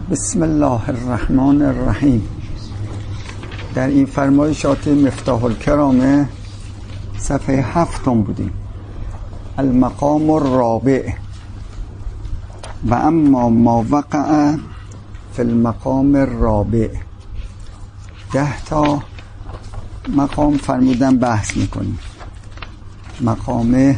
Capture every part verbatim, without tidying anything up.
بسم الله الرحمن الرحیم. در این فرمایشات مفتاح الکرامه صفحه هفتم بودیم. المقام الرابع و اما ما وقع فی المقام الرابع. ده تا مقام فرمودن بحث میکنیم. مقام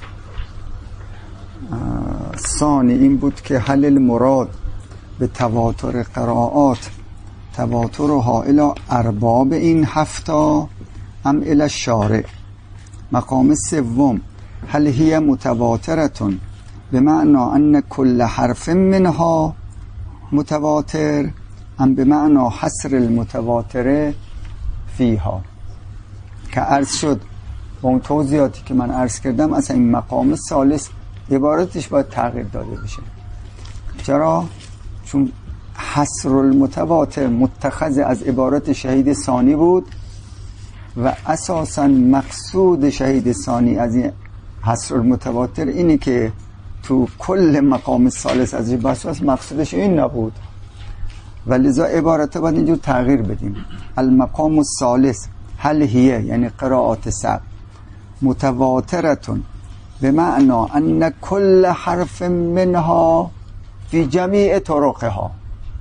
ثانی این بود که حل المراد به تواتر قرائات تواترها الی ارباب این هفتا ام الی الشارع. مقام سوم هل هی متواترتون به معنی ان کل حرف منها متواتر ام به معنی حصر المتواتر فیها. که عرض شد با اون توضیحاتی که من عرض کردم اصلا این مقام ثالث عبارتش باید تغییر داده بشه. چرا؟ چون حصر المتواتر متخذ از عبارت شهید ثانی بود و اساسا مقصود شهید ثانی از این حصر المتواتر اینی که تو کل مقام ثالث از بحث مقصودش این نبود و لذا عبارت باید اینجور تغییر بدیم. المقام الثالث هل هیه یعنی قرائات سبع متواترتون به معنی ان کل حرف منها فی جمیع طرقها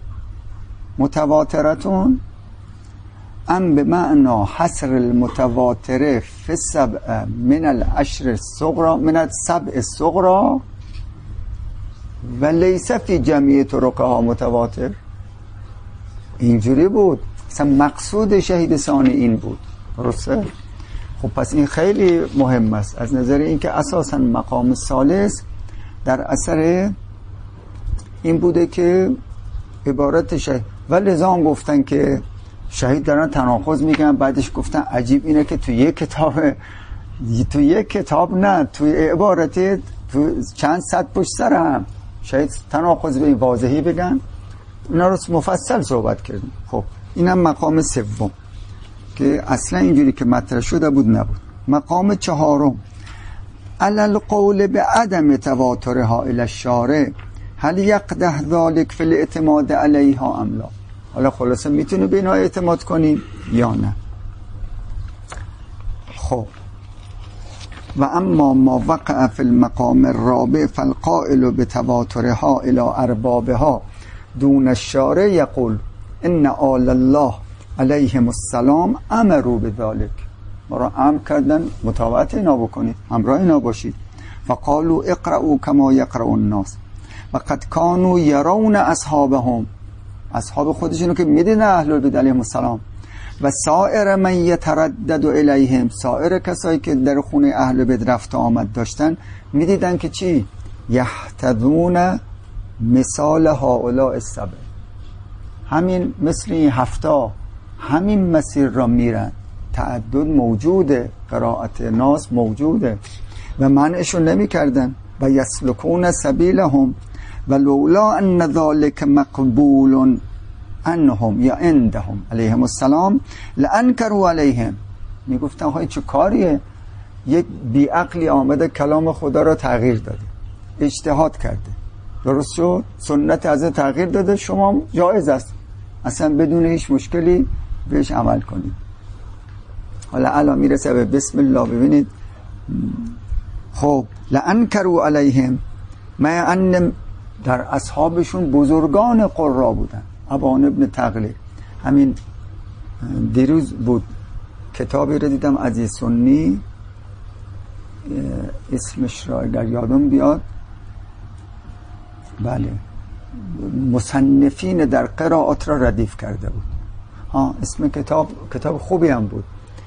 متواترتون ام به معنی حصر المتواتر فی السبع من العشر الصغرى من السبع الصغرى و لیس فی جمیع طرقها متواتر. اینجوری بود اصلا مقصود شهید ثانی این بود. درسته؟ خب پس این خیلی مهم است از نظر اینکه اساسا مقام ثالث در اثر این بوده که عبارت شهید و لذا هم گفتن که شهید دارن تناقض میگن. بعدش گفتن عجیب اینه که تو یک کتاب تو یک کتاب نه توی عبارت تو چند صد پشت سر هم شهید تناقض به این واضحی بگن. اینا رو مفصل صحبت کردیم. خب اینم مقام سوم که اصلا اینجوری که مطرح شده بود نبود. مقام چهارم علل قول به عدم تواترها الی الشارع هل یقدح ذلك فی الاعتماد علیها ام لا. حالا خلاصه میتونه به اینا اعتماد کنیم یا نه. خب و اما ما وقع فی المقام الرابع فالقائل بتواترها الی اربابها دون الشارع یقول ان آل الله علیهم السلام امروا بذلك. ما را امر کردن مطاوعت اینا بکنید، همراه اینا باشید. فقالوا اقرأوا کما یقرأ الناس و قد کانوا یرون اصحابهم، اصحاب خودشونو که میدیدن اهل البیت علیهم السلام و سایر من یتردد الیهم، سایر کسایی که در خونه اهل بیت رفت آمد داشتن میدیدن که چی؟ یهتدون مثال هؤلاء السبع، همین مثل این هفتا همین مسیر را میرن. تعدد موجوده، قرائت ناس موجوده و منعشون نمی کردن. و یسلکون سبیلهم و لولا ان ذلك مقبول عنهم یا عندهم علیهم السلام لانکروا علیهم. میگفتن های چه کاریه؟ یک بیعقلی آمده کلام خدا را تغییر داده، اجتهاد کرده، درست شد، سنت از تغییر داده، شما جایز است اصلا بدون هیچ مشکلی بهش عمل کنید. حالا الان میرسه به بسم الله. ببینید خب لانکروا علیهم ما ان در اصحابشون بزرگان قرا بودن. ابان ابن تغلب همین دیروز بود کتابی رو دیدم عزیز سنی، اسمش را اگر یادم بیاد، بله، مصنفین در قرائات را ردیف کرده بود. ها اسم کتاب کتاب خوبی هم بود،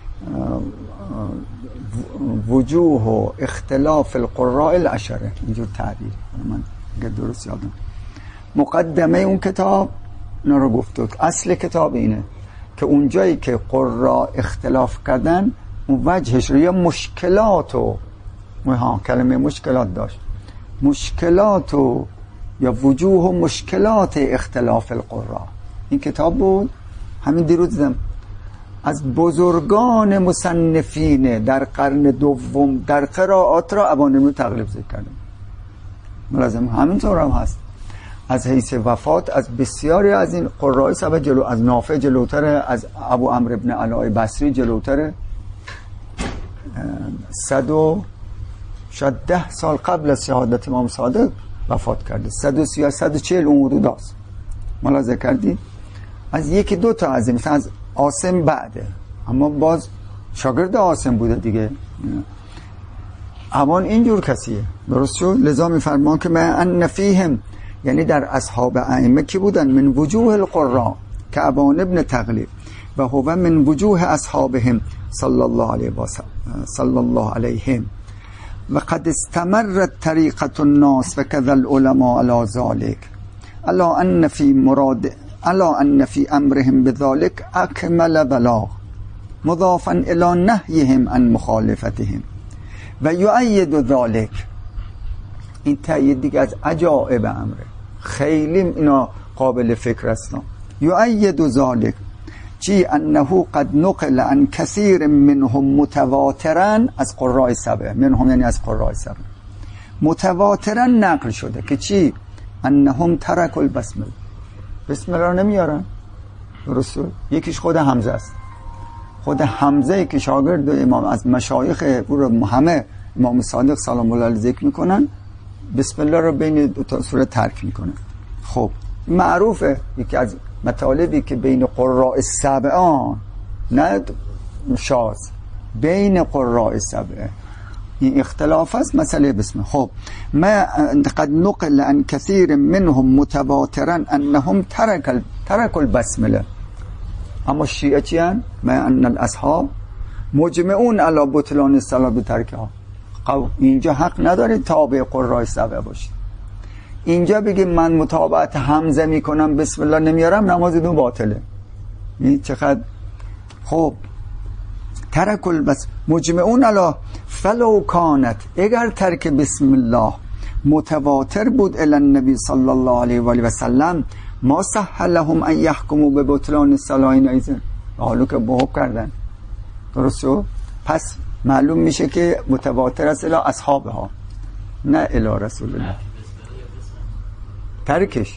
وجوه و اختلاف القراء العشره، اینجور تعبیر من اگر درست یادم. مقدمه اون کتاب اینا رو گفته. اصل کتاب اینه که اونجایی که قراء اختلاف کردن اون وجهش رو یا مشکلات و ها کلمه مشکلات داشت، مشکلات و یا وجوه و مشکلات اختلاف القراء. این کتاب بود، همین دیروز دیدم از بزرگان مصنفین در قرن دوم در قرائات را ابان ابن تغلب ذکر کردم. ملازم همینطور هم هست. از حیث وفات از بسیاری از این قرای سبع جلو، از نافع جلوتره، از ابو عمرو ابن علاء بصری جلوتره. صد و شاید ده سال قبل از شهادت امام صادق وفات کرده. صد و سی صد و چهل اون حدود است. ملاحظه کردی؟ از یکی دو تا از این، مثلا از عاصم بعده، اما باز شاگرد عاصم بوده دیگه. اوان اینجور کسیه، درست شد؟ لذا میفرمان که من ان فیهم، یعنی در اصحاب ائمه کی بودن؟ من وجوه القراء که ابان ابن تغلیب و هو من وجوه اصحابهم صلی الله علیه و صلی الله علیهم و قد استمرت طریقه الناس و كذا العلماء على ذلك الا ان فی مراد الا ان فی امرهم بذلك اکمل بلاغ مضافا الى نهیهم عن مخالفتهم و یؤید ذلك. این تأیید دیگه از عجائب امره، خیلی اینا قابل فکر هستن. یؤید ذلك چی؟ انه قد نقل عن کثیر منهم متواترا، از قراء سبع، منهم یعنی از قراء سبع متواترا نقل شده که چی؟ انهم ترک البسمله، بسم الله رو نمیارن. درست؟ یکیش خود حمزه است. خود حمزه که شاگرد امام از مشایخ رو همه امام صادق سلام الله علیه ذکر میکنن، بسم الله رو بین دو تا سوره ترک میکنن. خب معروفه یکی از مطالبی که بین قراء سبعان، نه شاذ، بین قراء سبع این اختلاف است مسئله بسم. خب ما قد نقل عن كثير منهم متواترا انهم ترك ترك البسمله. اما شیعه چی هن؟ ما ان الاصحاب مجمعون علی بطلان الصلاه بترکها. اینجا حق ندارید تابع قراء سبع باشید. اینجا بگیم من متابعت حمزه میکنم بسم الله نمیارم، نماز دو باطله. این چقدر خب ترک البس مجمعون علی فلو کانت، اگر ترک بسم الله متواتر بود الی النبی صلی الله علیه و آله و سلم ما صح لهم ان یحکموا ببطلان الصلاه ایضا، حالا که بحق کردن. درست شد؟ پس معلوم میشه که متواتر است الی اصحابها، نه الی رسول الله. ترکش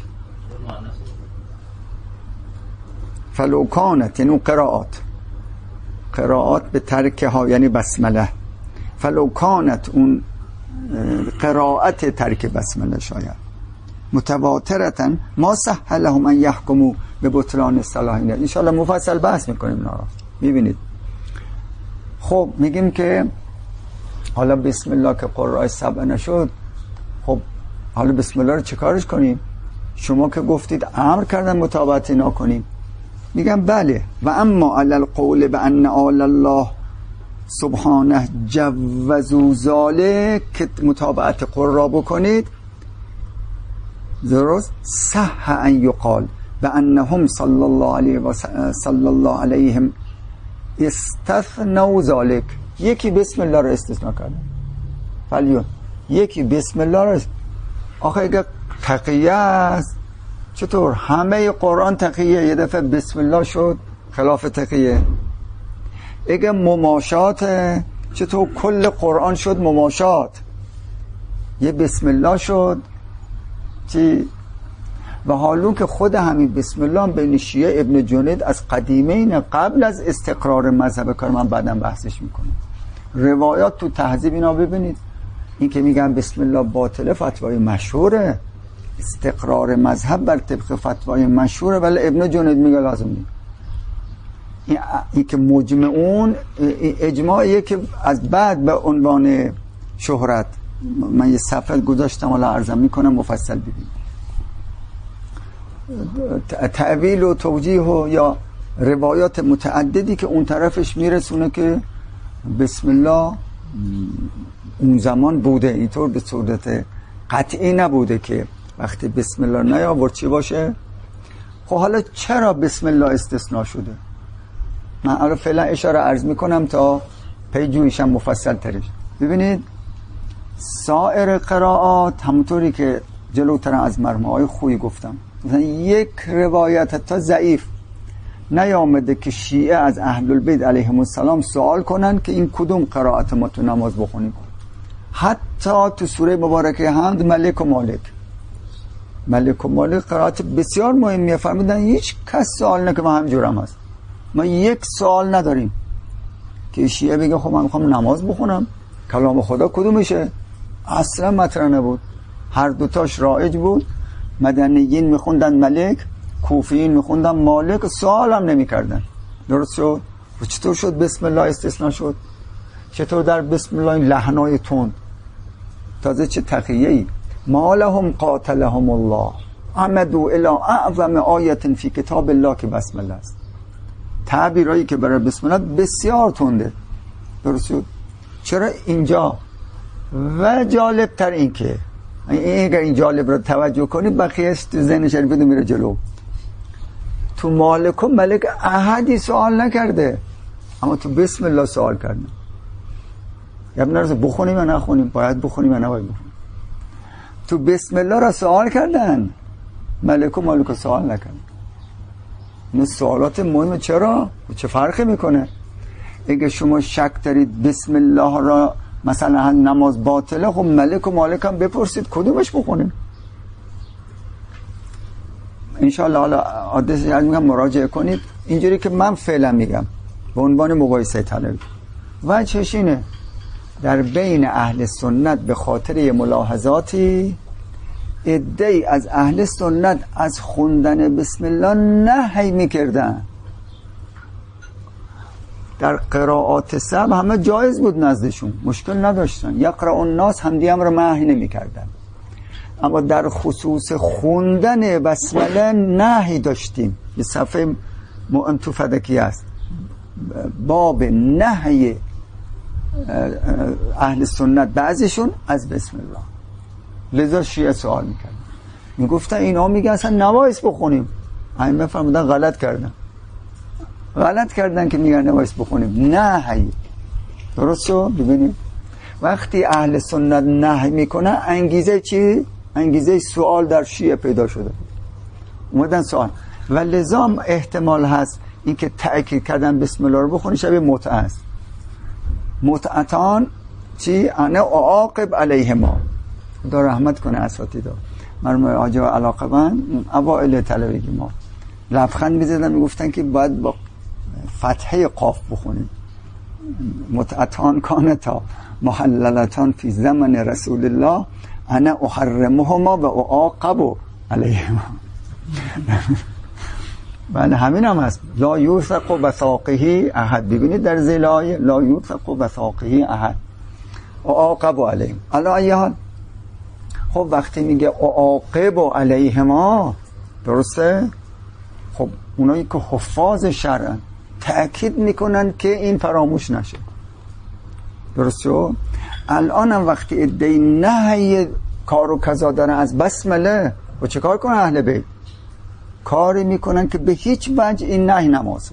فلو کانت یعنی قرائات قرائات به ترکه ها یعنی بسمله. فلو کانت اون قرائت ترک بسمله شاید متواترتا ما صح لهم ان یحکموا به بطلان الصلاه. ان شاء الله مفصل بحث میکنیم اینا رو میبینید. خب میگیم که حالا بسم الله که قراء سبع نشد، خب حالا بسم الله رو چیکارش کنیم؟ شما که گفتید امر کردن متابعت اینا کنیم. میگم بله. و اما علی القول بان آل الله سبحانه جوزوا ذلک، که متابعت قرا بکنید، درست صح ان یقال بانهم صلی الله علیه و صلی الله علیهم استثنوا ذلک. یکی بسم الله رو استثناء کردن، ولی یکی بسم الله رو. آخه اگه تقیه است چطور همه قرآن تقیه، یه دفعه بسم الله شد خلاف تقیه؟ اگه مماشات چطور کل قرآن شد مماشات؟ یه بسم الله شد چی؟ و حالون که خود همین بسم الله بین شیعه ابن جنید از قدیمین قبل از استقرار مذهب کار، من بعدم بحثش میکنم، روایات تو تهذیب اینا ببینید، این که میگن بسم الله باطله فتوای مشهوره، استقرار مذهب بر طبق فتوای مشهوره، ولی ابن جنید میگه لازم نیست. این, این که مجمعون اجماعیه که از بعد به عنوان شهرت، من یه صفحه گذاشتم حالا عرضم میکنم مفصل ببینید. تعویل و توجیه و یا روایات متعددی که اون طرفش میرسونه که بسم الله اون زمان بوده، اینطور به صورت قطعی نبوده که وقتی بسم الله نیاورد چی باشه. خب حالا چرا بسم الله استثناء شده؟ من الان فعلا اشاره عرض میکنم تا پیجویشم مفصل ترش. ببینید سایر قرائات همونطوری که جلوتر از مرموهای خویی گفتم، مثلا یک روایت تا ضعیف نیامده که شیعه از اهل البیت علیهم السلام سوال کنن که این کدوم قرائت ما تو نماز بخونیم. حتی تو سوره مبارکه حمد ملک و مالک ملک و مالک قرائت بسیار مهمیه. فرمودن هیچ کس سوال نکنه، ما همجورم هست، ما یک سوال نداریم. که شیعه بگه خب من میخوام نماز بخونم، کلام خدا کدومشه؟ اصلا مطرح نبود. هر دوتاش رایج بود. مدنیین میخوندن ملک، کوفیین میخوندن مالک، سوال هم نمیکردن. درست شد؟ و چطور شد بسم الله استثناء شد؟ چطور در بسم الله این لحنای تند؟ تازه چه تقیه‌ای. ما لهم قاتلهم الله عمدوا الى اعظم آیت فی کتاب الله که بسم الله است. تعبیرایی که برای بسم الله بسیار تنده. درست شد؟ چرا اینجا؟ و جالب تر این که اگر این جالب رو توجه کنی بقیهش تو ذهن شریف بدون میره جلو. تو مالک و ملک احدی سوال نکرده، اما تو بسم الله سوال کردن. یعنی نرسه بخونیم یا نخونیم، باید بخونیم یا نباید بخونیم. تو بسم الله را سوال کردن، ملک و مالک سوال نکردن. این سوالات مهمه. چرا؟ چه فرقی میکنه؟ اگه شما شک دارید بسم الله را مثلا نماز باطله، خب ملک و مالک هم بپرسید کدومش بخونیم. انشاءالله حالا آدرس یاد میگم مراجعه کنید. اینجوری که من فعلا میگم به عنوان مقایسه طلبی و چشینه در بین اهل سنت به خاطر ملاحظاتی عده‌ای از اهل سنت از خوندن بسم الله نهی میکردن. در قرائات سب همه جایز بود نزدشون، مشکل نداشتن، یقرأ الناس همدی هم رو نهی نمیکردن. اما در خصوص خوندن بسمله نهی داشتیم. به صفحه مؤمن تو فدکی است باب نهی اهل سنت بعضیشون از بسم الله. لذا شیعه سوال میکردن، میگفتن اینا میگن اصلا نباید بخونیم. همین فرمودن غلط کردن، غلط کردن که میگن نباید بخونیم. نهی. درست شو؟ ببینید وقتی اهل سنت نهی میکنه انگیزه چی؟ انگیزه سوال در شیعه پیدا شده، اومدن سوال. و لذا احتمال هست اینکه تأکید کردن بسم الله رو بخونی شبیه متعه است. متعتان چی؟ انا اعاقب علیهما. خدا رحمت کنه اساتیدا مرحوم حاجی علاقه‌مند اوائل طلبگی ما لبخند می‌زدن میگفتن که باید با فتحه قاف بخونیم. متعتان کانتا محللتان فی زمن رسول الله انا احرمهما و اعاقب علیهما. بله همین هم هست. لا یوثق وثاقه احد. ببینید در ذیل آیه لا یوثق وثاقه احد اعاقب علیهم. علی ای حال خب وقتی میگه اعاقب علیهما، درسته؟ خب اونایی که حفاظ شرعن تأکید میکنن که این فراموش نشه. درسته؟ الان هم وقتی ادعای نهی کار و کذا دارن از بسمله، و چه کار کنن اهل بیت؟ کاری میکنن که به هیچ وجه این نهی نمازه.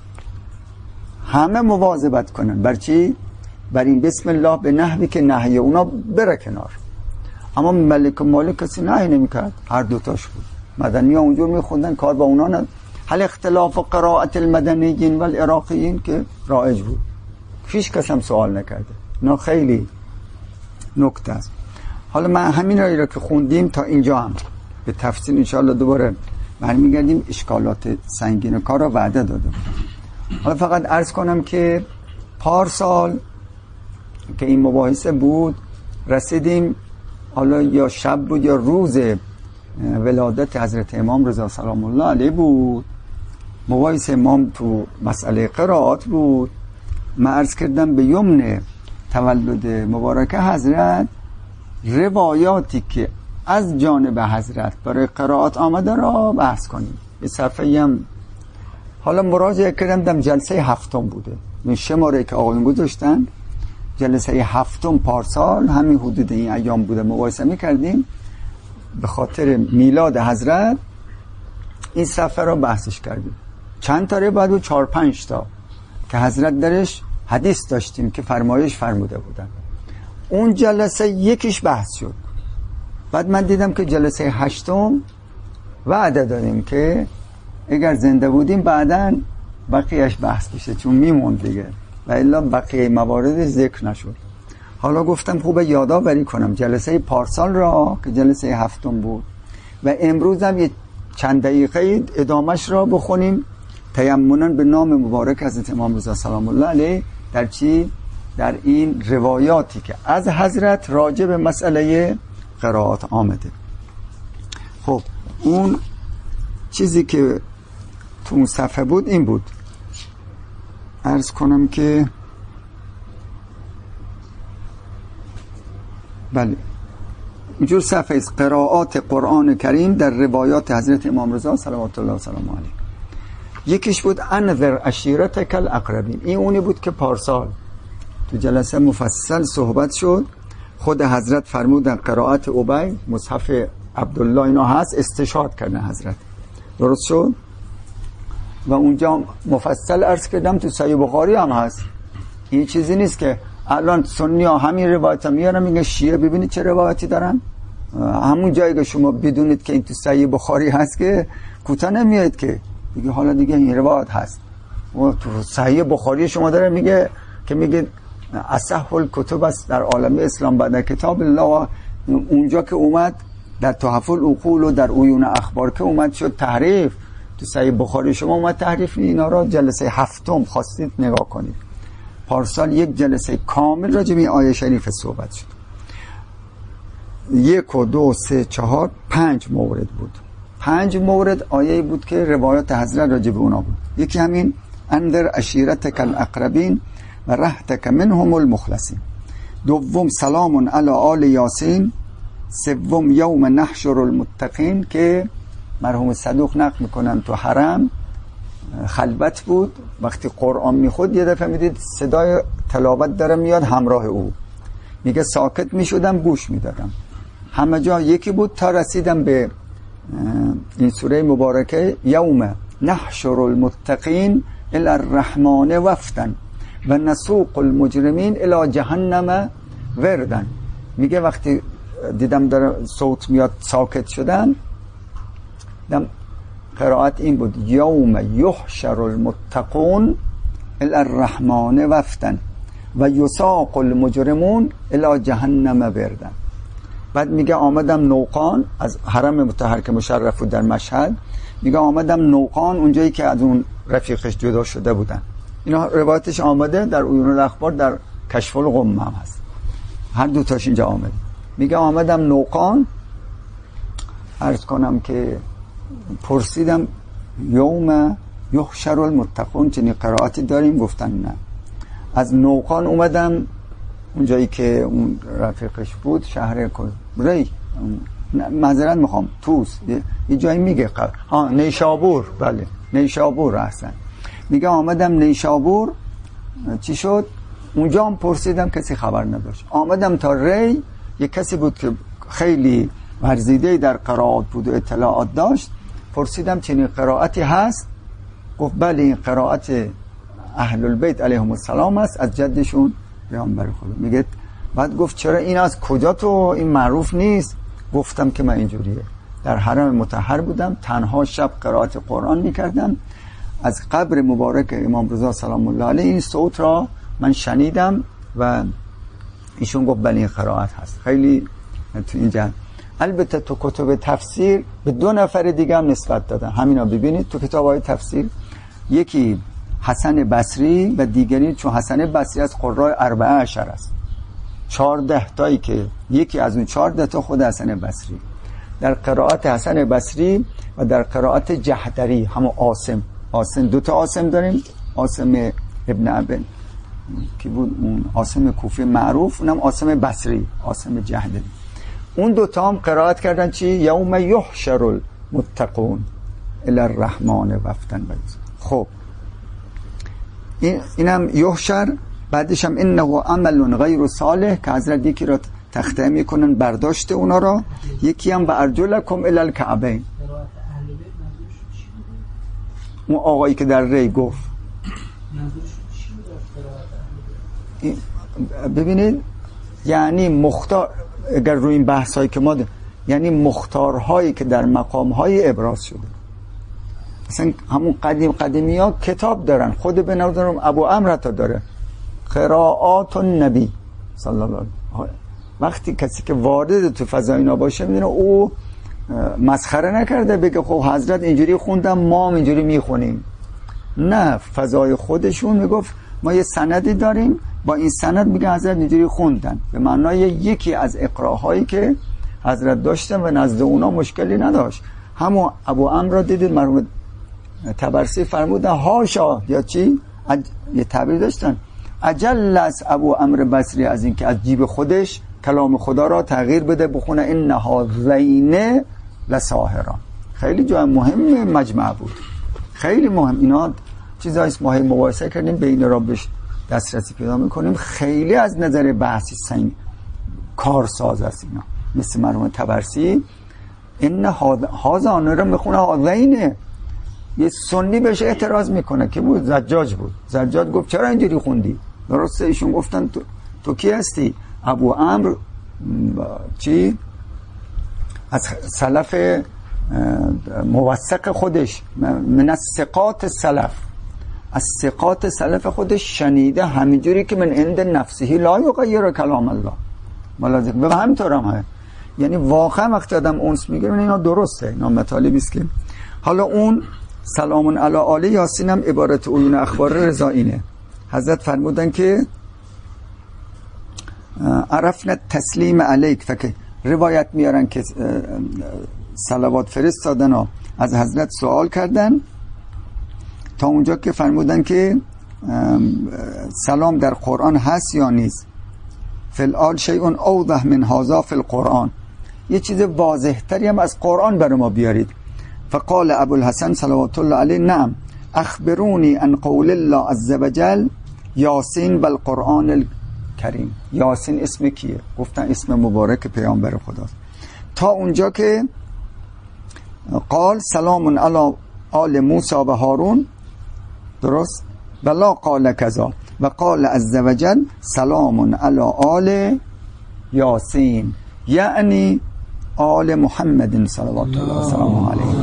همه مواظبت کنن. بر چی؟ بر این بسم الله به نحوی که نهی اونا بره کنار. اما ملک و مالک کسی نهی نمیکرد، هر دوتاش بود. مدنی ها اونجور میخوندن، کار با اونا ند. حل اختلاف قرائت المدنیین و العراقیین که رایج بود، هیچ کس هم سوال نکرده. اینا خیلی نکته است. حالا من همین رایی را که خوندیم تا اینجا هم به تفصیل انشاءالله دوباره برمیگردیم. اشکالات سنگین کار را وعده داده. حالا فقط عرض کنم که پارسال که این مباحثه بود رسیدیم، حالا یا شب بود یا روز ولادت حضرت امام رضا سلام الله علیه بود، مباحث امام تو مسئله قرائات بود. من عرض کردم به یمن تولد مبارک حضرت روایاتی که از جانب حضرت برای قرائات آمده را بحث کنیم. به صفحه هم حالا مراجعه کردم دم جلسه هفتم بوده، این شماره که آقایون گذاشتن جلسه هفتم پارسال همین حدود این ایام بوده، مباحثه میکردیم به خاطر میلاد حضرت این صفحه را بحثش کردیم. چند تا بعد و چهار پنج تا که حضرت درش حدیث داشتیم که فرمایش فرموده بودن. اون جلسه یکیش بحث شد. بعد من دیدم که جلسه هشتم وعده دادیم که اگر زنده بودیم بعداً بقیهش بحث بشه، چون میموند دیگه و الا بقیه موارد ذکر نشد. حالا گفتم خوبه یادآوری کنم جلسه پارسال را که جلسه هفتم بود و امروز هم یه چند دقیقه ادامش را بخونیم تیمنا به نام مبارک حضرت امام رضا سلام الله علیه در چی؟ در این روایاتی که از حضرت راجع به مسئله قرائات آمده. خب اون چیزی که تو اون صفحه بود این بود، عرض کنم که بله اینجور صفحه است: قرائات قرآن کریم در روایات حضرت امام رضا صلوات الله و سلام علیه. یکیش بود انذر عشیرتک الاقربین. این اونی بود که پارسال تو جلسه مفصل صحبت شد. خود حضرت فرمودن قرائت ابی مصحف عبدالله اینا هست، استشهاد کردن حضرت، درست شد. و اونجا مفصل عرض کردم تو صحیح بخاری هم هست. این چیزی نیست که الان سنی ها همین روایت میارن میگه شیعه ببینید چه روایتی دارن. همون جایی که شما بدونید که این تو صحیح بخاری هست که کوتاه نمیاد که دیگه حالا دیگه این روایت هست. و تو صحیح بخاری شما داره میگه که میگه اصح الکتب است در عالم اسلام بعد کتاب الله. اونجا که اومد در تحف العقول و در عیون اخبار که اومد شد تحریف، تو صحیح بخاری شما اومد تحریف. اینا را جلسه هفتم خواستید نگاه کنید. پارسال یک جلسه کامل راجع به آیه شریف صحبت شد. یک و دو سه چهار پنج مورد بود. پنج مورد آیه بود که روایات حضرت راجع به اونا بود. یکی همین انذر عشیرتک الاقربین و رهتک منهم المخلصین. دوم سلام علی آل یاسین. سوم یوم نحشر المتقین که مرحوم صدوق نقل میکنن تو حرم خلوت بود، وقتی قرآن میخود یه دفعه میدید صدای تلاوت داره میاد همراه او، میگه ساکت میشدم گوش میدادم، همه جا یکی بود تا رسیدم به این سوره مبارکه یوم نحشر المتقین الی الرحمن وفدن و نسوق المجرمین الی جهنم وردن. میگه وقتی دیدم داره صوت میاد ساکت شدم، دیدم قرائت این بود یوم یحشر المتقون الی الرحمن وفدن و یساق المجرمون الی جهنم وردن. بعد میگه آمدم نوقان، از حرم مطهر که مشرف بود در مشهد، میگه آمدم نوقان اونجایی که از اون رفیقش جدا شده بودن. اینا روایتش آمده در عیون الاخبار، در کشف الغمه هم هست، هر دو تاش اینجا آمده. میگه آمدم نوقان، عرض کنم که پرسیدم یوم یحشر المتقون چنین قرائتی داریم؟ گفتن نه. از نوقان اومدم اونجایی که اون رفیقش بود، شهر ری معذرت میخوام توس یه جایی میگه ها نیشابور، بله نیشابور احسن. میگه آمدم نیشابور، چی شد؟ اونجا هم پرسیدم کسی خبر نداشت. آمدم تا ری، یه کسی بود که خیلی ورزیده در قرائات بود و اطلاعات داشت، پرسیدم چنین قرائتی هست؟ گفت بله این قرائت اهل البیت علیهم السلام است از جدشون پیامبر خدا. میگه بعد گفت چرا این از کجا تو این معروف نیست؟ گفتم که من اینجوریه، در حرم مطهر بودم، تنها شب قرائت قرآن میکردم، از قبر مبارک امام رضا سلام الله علیه این صوت را من شنیدم و ایشون گفت بله این قرائت هست. خیلی تو اینجا البته تو کتب تفسیر به دو نفر دیگه هم نسبت دادن، همینا ببینید تو کتاب‌های تفسیر، یکی حسن بصری و دیگری، چون حسن بصری از قراء اربعه عشر است، چهارده تایی که یکی از اون چهارده تا خود حسن بصری، در قرائت حسن بصری و در قرائت جحدری همون عاصم. عاصم دو تا عاصم داریم، عاصم ابن ابن کی بود اون عاصم کوفی معروف، اونم عاصم بصری، عاصم جحدری. اون دو تا هم قرائت کردن چی؟ یوم یحشر المتقون الی الرحمن وفدن. خب این اینم یحشر، بعدش هم انه عمل غیر صالح که حضرت یکی را تخطئه میکنن برداشت اونا را، یکی هم و ارجلکم الی الکعبین. اون آقایی که در ری گفت ببینید، یعنی مختار، اگر روی این بحث هایی که ما ده، یعنی مختارهایی که در مقامهای ابراز شده، مثلا همون قدیم قدیمی ها کتاب دارن، خود به نظرم ابو امرتا داره قرائات النبی صلی الله علیه و وقتی کسی که وارد تو فضا اینا باشه میدونه او مسخره نکرده بگه خب حضرت اینجوری خوندم ما هم اینجوری میخونیم. نه، فضای خودشون میگفت ما یه سندی داریم، با این سند میگه حضرت اینجوری خوندن، به معنای یکی از اقراهایی که حضرت داشتن و نزد اونا مشکلی نداشت. همون ابو عمرو را دیدید مرحوم طبرسی فرمودن هاشا یا چی اج... یه تعبیر داشتن اجل از ابو عمرو بصری از این که از جیب خودش کلام خدا را تغییر بده بخونه ان هذین لساحران. خیلی جای مهم مجمع بود، خیلی مهم. اینا چیزایست ما مقایسه کردیم بین را بهش دسترسی پیدا میکنیم. خیلی از نظر بحثی سنگ کارساز است اینا، مثل مرحوم طبرسی ان هذان رو میخونه هذین. یه سنی بهش اعتراض میکنه که بود زجاج بود. زجاج گفت چرا اینجوری خوندی؟ درسته ایشون گفتن تو, تو کی هستی؟ ابو عمرو چی از سلف موثق خودش من از ثقات سلف از ثقات سلف خودش شنیده همینجوری که من عند نفسه لا یغیر کلام الله ملازم به همینطور هم هست. یعنی واقعا وقتی آدم اونس میگیره اینا درسته، اینا مطالبی است که حالا اون سلام علی آل یاسین هم عبارت عیون اخبار رضائینه. حضرت فرمودن که عرفنا تسلیم علیک، فکر روایت میارن که صلوات فرستادن و از حضرت سوال کردن تا اونجا که فرمودن که سلام در قرآن هست یا نیست. فالآل شیء اوضح من هذا فی القرآن، یه چیز واضح تری هم از قرآن برای ما بیارید. فقال ابو الحسن صلوات الله علیه نعم اخبرونی عن قول الله عز وجل یاسین بالقرآن الکریم. یاسین اسم کیه؟ گفتن اسم مبارک پیامبر خداست. تا اونجا که قال سلام علی آل موسی و هارون، درست؟ ولا قال کذا و قال عز وجل سلام علی آل یاسین، یعنی آل محمد صلوات الله وسلامه علیه.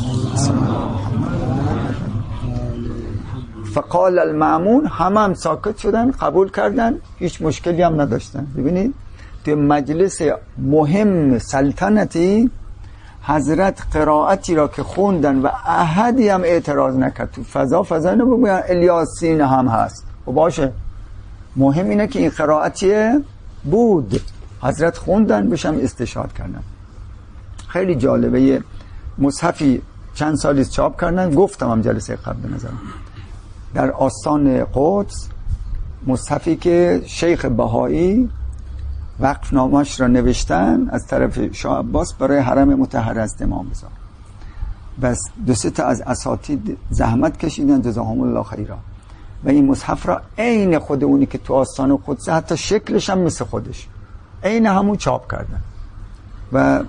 فقال المأمون، همه هم ساکت شدن، قبول کردن، هیچ مشکلی هم نداشتن. ببینید تو مجلس مهم سلطنتی حضرت قرائتی را که خوندن و احدی هم اعتراض نکرد. تو فضا فضا اینو بگوین الیاسین هم هست و باشه، مهم اینه که این قرائتی بود حضرت خوندن بشم استشهاد کردن. خیلی جالبه. یه مصحفی چند سالیست چاپ کردن، گفتم هم جلسه قبل بنظرم، در آستان قدس، مصحفی که شیخ بهایی وقف نامش را نوشتن از طرف شاه عباس برای حرم مطهر از امام رضا. بس دو سه تا از اساتید زحمت کشیدن جزاهم الله خیرا و این مصحف را عین خود اونی که تو آستان قدس، حتی شکلش هم مثل خودش عین همون چاپ کردن و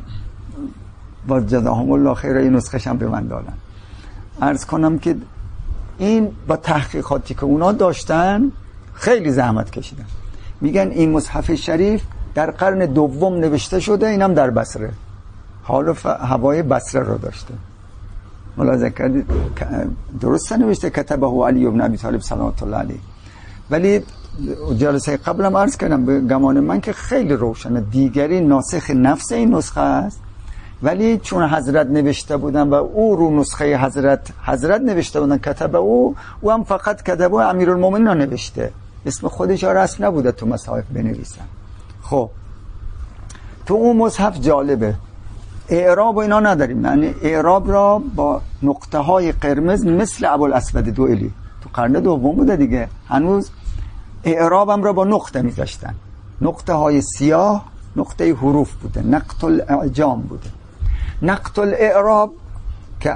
با جزاهم الله خیرا این نسخه‌ش هم به من دادن. عرض کنم که این با تحقیقاتی که اونا داشتن خیلی زحمت کشیدن. میگن این مصحف شریف در قرن دوم نوشته شده، اینم در بصره، حال و ف... هوای بصره رو داشته. ملاحظه کردید درست نوشته کتبه علی بن ابی طالب صلوات الله علیه. ولی جلسه قبلم عرض کردم به گمان من که خیلی روشنه، دیگری ناسخ نفس این نسخه است، ولی چون حضرت نوشته بودن و او رو نسخه حضرت حضرت نوشته بودن کتبه او او هم فقط کتبه امیرالمومنین نوشته، اسم خودش ها رسم نبوده تو مصاحف بنویسن. خب تو اون مصحف جالبه اعراب و اینا نداریم، یعنی اعراب را با نقطه های قرمز مثل ابوالاسود دوئلی تو قرن دوم بوده دیگه، هنوز اعرابم را با نقطه میذاشتن، نقطه های سیاه نقطه حروف بوده، نقط الاعجام بوده. نقط الاعراب که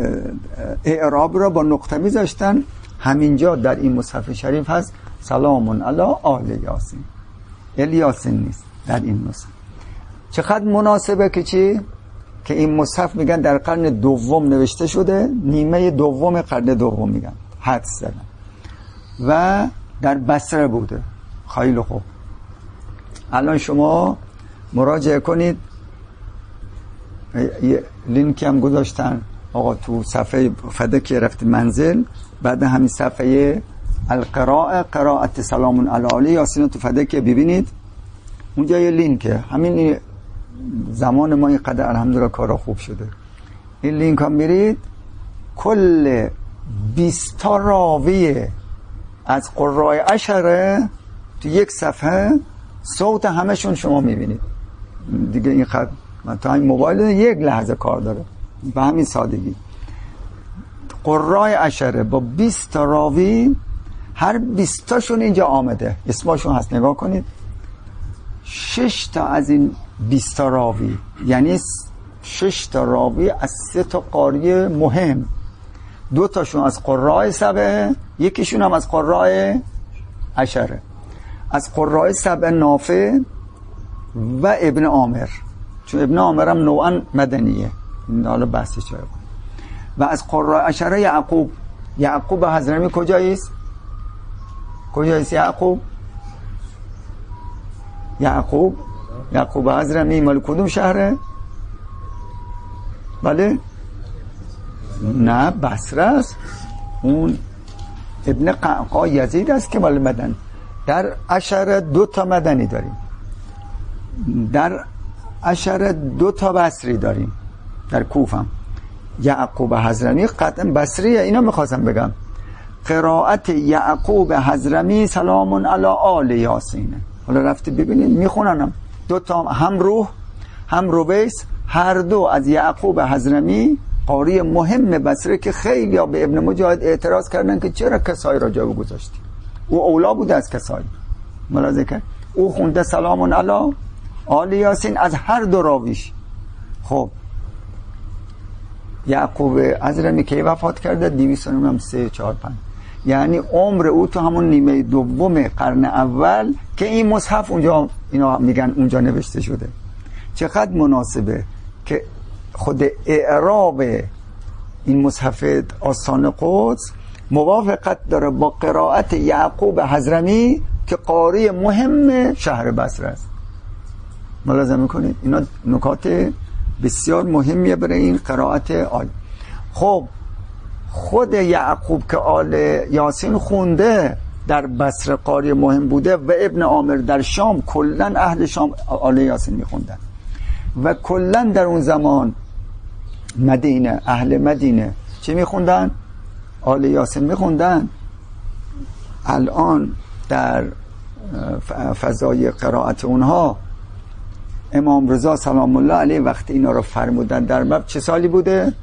اعراب را با نقطه میذاشتن، همینجا در این مصحف شریف هست سلام علی آل یاسین، الیاسین نیست در این نسخه. چقدر مناسبه که چی؟ که این مصحف میگن در قرن دوم نوشته شده، نیمه دوم قرن دوم میگن، حدس زدن و در بصره بوده. خیلی خوب، الان شما مراجعه کنید، یه لینکی هم گذاشتن آقا تو صفحه فدک رفت منزل، بعد همین صفحه القراءه قراءت سلام علی آل یاسین تو فدک ببینید، اونجا یه لینکه، همین زمان ما اینقدر الحمدلله کارا خوب شده. این لینک ها میرید کل بیست تا راوی از قرای عشره تو یک صفحه صوت همشون شما میبینید دیگه. این خط من تا این موبایل یک لحظه کار داره به همین سادگی. قرای عشره با بیست تا راوی، هر بیست تاشون اینجا آمده، اسمشون هست، نگاه کنید. شش تا از این بیست تا راوی، یعنی شش تا راوی از سه تا قاری مهم، دو تاشون از قرای سبعه، یکیشون هم از قرای عشره. از قرای سبعه نافع و ابن عامر، چون ابن عامر هم نوعا مدنیه، این حالا بحثی چرا. و از قرای عشره یعقوب. یعقوب حضرمی کجاییست؟ کجاییست یعقوب؟ یعقوب یعقوب حضرمی مال کدوم شهره؟ بله؟ نه بصره است. اون ابن قعقاع یزید است که مال مدن. در عشره دو تا مدنی داریم، در عشره دو تا بصری داریم، در کوفه. یعقوب حضرمی قطعا بصریه. اینا میخواستم بگم قرائت یعقوب حضرمی سلام علی آل یاسین. حالا رفتی ببینید میخوننم دو تا، هم روح هم رویس، هر دو از یعقوب حضرمی، قاری مهم بصره که خیلی ها به ابن مجاهد اعتراض کردن که چرا کسایی را جا گذاشتی، او اولا بوده از کسایی. ملاحظه کرد او خونده سلام علی آل یاسین از هر دو راویش. خب یعقوب حضرمی که وفات کرده دویست و سه چهار پنج، یعنی عمر او تو همون نیمه دوم قرن اول که این مصحف اونجا، اینا میگن اونجا نوشته شده. چقدر مناسبه که خود اعراب این مصحف آستان قدس موافقت داره با قرائت یعقوب حضرمی که قاری مهم شهر بصره است. ملاحظه میکنید اینا نکات بسیار مهمیه برای این قرائت آل. خب خود یعقوب که آل یاسین خونده در بصره قاری مهم بوده و ابن عامر در شام، کلن اهل شام آل یاسین میخوندن و کلن در اون زمان مدینه، اهل مدینه چی میخوندن؟ آل یاسین میخوندن. الان در فضای قرائت اونها امام رضا سلام الله علیه وقتی اینا رو فرمودن در مب چه سالی بوده؟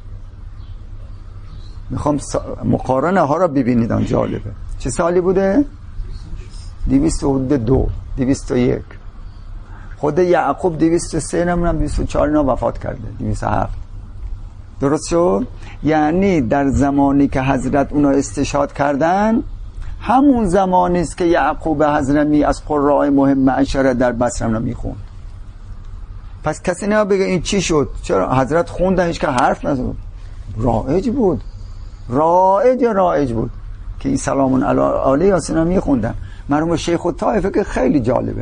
میخوام مقارنه ها رو ببینید، جالبه. چه سالی بوده؟ دویست و دو، دویست و یک. خود یعقوب دویست و سه، نمونم دویست و چهار اینا وفات کرده، دویست و هفت. درست شد؟ یعنی در زمانی که حضرت اونا استشهاد کردن همون زمانی است که یعقوب حضرمی از قرای مهم عشره در بصره رو میخوند. پس کسی نه بگه این چی شد، چرا حضرت خوندن هیچ که حرف نزد. رایج بود، رایج رایج بود که این سلام علی آل یاسین میخوندن. مرحوم شیخ الطائفه که خیلی جالبه،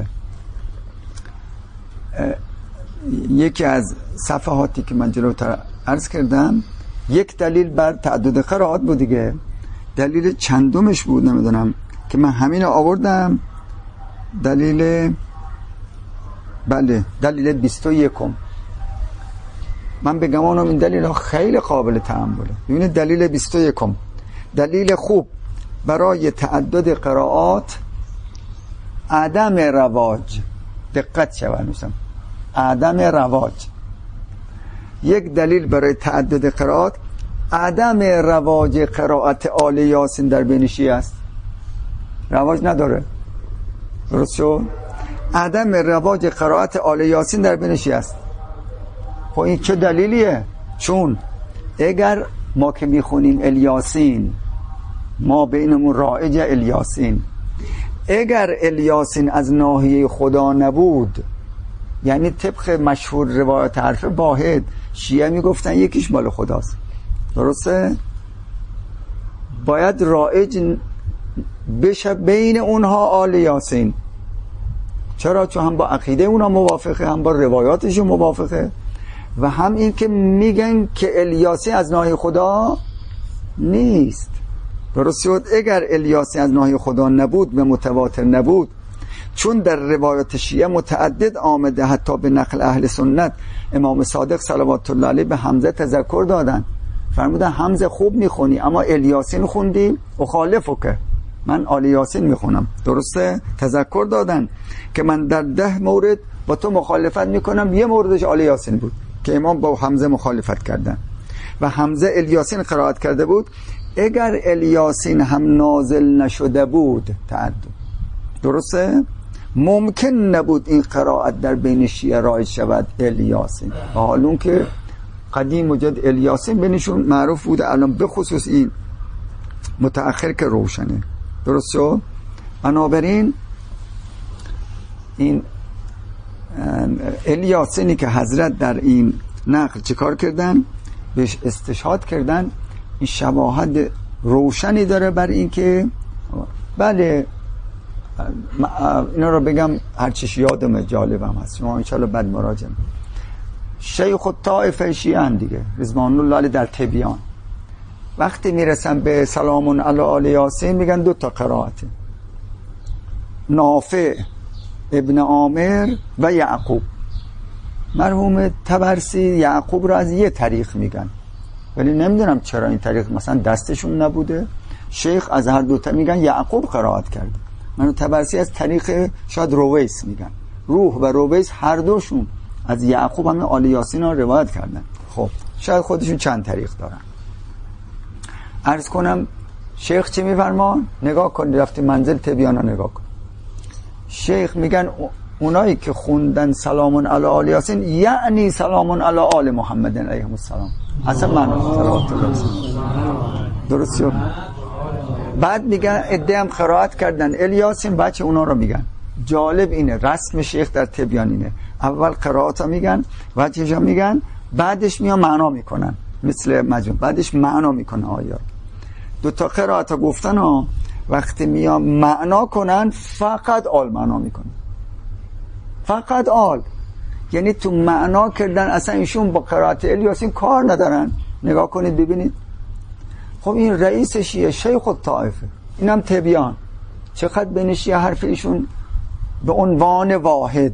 یکی از صفحاتی که من جلوتر عرض کردم یک دلیل بر تعدد قرائات بود دیگه، دلیل چندمش بود نمیدونم که من همین رو آوردم، دلیل بله دلیل بیست و یکم. من به گمانم این دلیل ها خیلی قابل تأمله. ببینید دلیل بیست و یکم، دلیل خوب برای تعدد قرائات عدم رواج. دقت شود میشم عدم رواج. یک دلیل برای تعدد قرائات عدم رواج قرائت آل یاسین در بین شیعه است. رواج نداره. درست شد؟ عدم رواج قرائت آل یاسین در بین شیعه است. خب این چه دلیلیه؟ چون اگر ما که میخونیم الیاسین، ما بینمون رائج الیاسین، اگر الیاسین از ناحیه خدا نبود، یعنی طبق مشهور روایت حرف واحد شیعه میگفتن یکیش مال خداست، درسته؟ باید رائج بشه بین اونها آل یاسین. چرا؟ چون هم با عقیده اونا موافقه، هم با روایاتشون موافقه، و هم این که میگن که الیاسی از ناحیه خدا نیست. درست شد؟ اگر الیاسی از ناحیه خدا نبود و متواتر نبود، چون در روایات شیعه متعدد آمده حتی به نقل اهل سنت امام صادق صلوات الله علیه به حمزه تذکر دادن، فرمودن حمزه خوب میخونی اما الیاسین خوندی اخالفو که من آل یاسین میخونم. درسته؟ تذکر دادن که من در ده مورد با تو مخالفت میکنم، یه موردش آل یاسین بود که امام با حمزه مخالفت کردن و حمزه الیاسین قرائت کرده بود. اگر الیاسین هم نازل نشده بود تعدد، درسته؟ ممکن نبود این قرائت در بین شیعه رایج شود الیاسین، حالون که قدیم و جد الیاسین بینشون معروف بوده، الان به خصوص این متأخر که روشنه. درست شد؟ بنابراین این الیاسینی که حضرت در این نقل چیکار کردن؟ بهش استشهاد کردن. این شواهد روشنی داره بر این که بله، اینا رو بگم هر چیش یادم جالبم هست، شما انشاءالله بعد مراجعه. شیخ الطائفه شیعه دیگه رضوان الله علیه در تبیان وقتی میرسن به سلام علی آل یاسین میگن دو تا قرائته، نافع ابن عامر و یعقوب. مرحوم طبرسی یعقوب رو از یه طریق میگن، ولی نمیدونم چرا این طریق مثلا دستشون نبوده. شیخ از هر دوتا میگن یعقوب قرائت کرده، منو طبرسی از طریق شاید رویس میگن. روح و رویس هر دوشون از یعقوب همه آل یاسین رو روایت کردن. خب شاید خودشون چند طریق دارن. عرض کنم شیخ چی میفرمان؟ نگاه کن، رفتی منزل تبیانا نگاه کن. شیخ میگن اونایی که خوندن سلام علی آل یاسین یعنی سلام علی آل محمد علیهم السلام، اصلا معنی صلوات الله درست شد. بعد میگن عده هم قرائت کردن الیاسین، بچه اونا رو میگن. جالب اینه رسم شیخ در تبیان اینه، اول قرائت ها میگن، وجهش هم میگن، بعدش میان معنا میکنن مثل مجموع، بعدش معنا میکنن آیات. دو تا قرائت ها گفتن ها، وقتی میان معنا کنن فقط آل معنا میکنن، فقط آل، یعنی تو معنا کردن اصلا ایشون با قرائت الیاسین کار ندارن. نگاه کنید ببینید. خب این رئیس شیعه شیخ الطائفه، اینم تبیان، چقدر بین شیعه حرف ایشون به عنوان واحد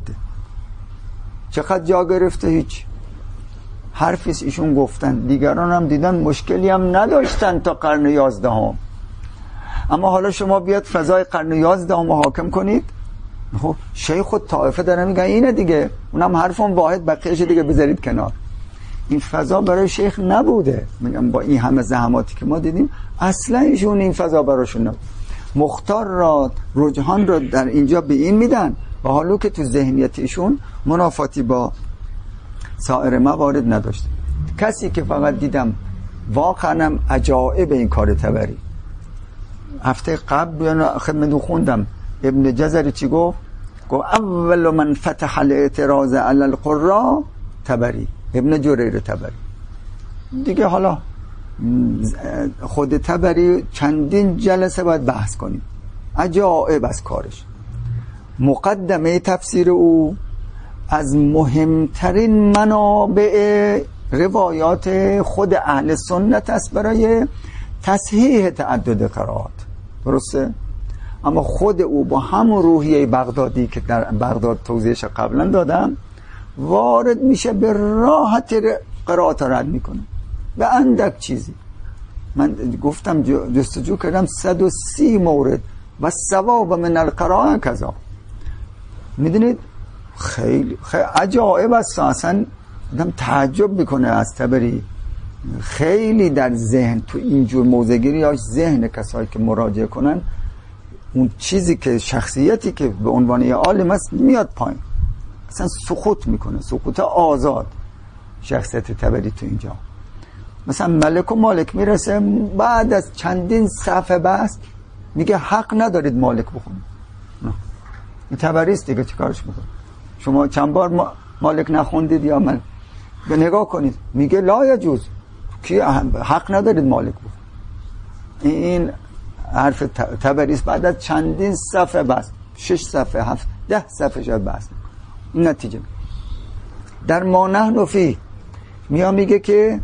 چقدر جا گرفته، هیچ حرفیش ایشون گفتن. دیگران هم دیدن مشکلی هم نداشتن تا قرن یازدهم، اما حالا شما بیاد فضای قرن یازدهم حاکم کنید. خب شیخ الطائفه داره میگن اینه دیگه، اونم حرفم واحد، بقیه‌اش دیگه بذارید کنار. این فضا برای شیخ نبوده. میگم با این همه زحماتی که ما دیدیم اصلا ایشون این فضا براشون نبود. مختار را رجحان را در اینجا به این میدن و حالا که تو ذهنیت ایشون منافاتی با سایر موارد نداشته. کسی که فقط دیدم واقعا هم عجایب این کار تبری، هفته قبل بیان خدمتتون خوندم ابن جزری چی گفت؟ گفت اول من فتح الاعتراض علی القراء تبری، ابن جریر تبری. دیگه حالا خود تبری چندین جلسه باید بحث کنیم، عجایب از کارش. مقدمه تفسیر او از مهمترین منابع روایات خود اهل سنت است برای تصحیح تعدد قرائات، درسته؟ اما خود او با همون روحیه بغدادی که در بغداد توضیحش قبلا دادم وارد میشه، به راحت قرائات رد میکنه به اندک چیزی. من گفتم جستجو کردم صد و سی مورد و ثواب من القراءه کذا. میدونید خیلی خیلی عجایب است، اصلا آدم تعجب میکنه از تبری. خیلی در ذهن تو اینجور موضعگیری یا ذهن کسایی که مراجعه کنن اون چیزی که شخصیتی که به عنوان یه عالم است میاد پایین، اصلا سقوط میکنه، سقوط آزاد شخصیت تبری تو اینجا. مثلا ملک و مالک میرسه بعد از چندین صفحه بحث میگه حق ندارید مالک بخونید. این تبری است دیگه، چیکارش میکنه؟ شما چند بار مالک نخوندید یا من به نگاه کنید، میگه لا یجوز، کی حق ندارید مالک بخونید. این حرف تبری است بعد از چندین صفحه بحث، شش صفحه، هفت ده صفحه شد بحث. این نتیجه در ما نحن فی میاد میگه که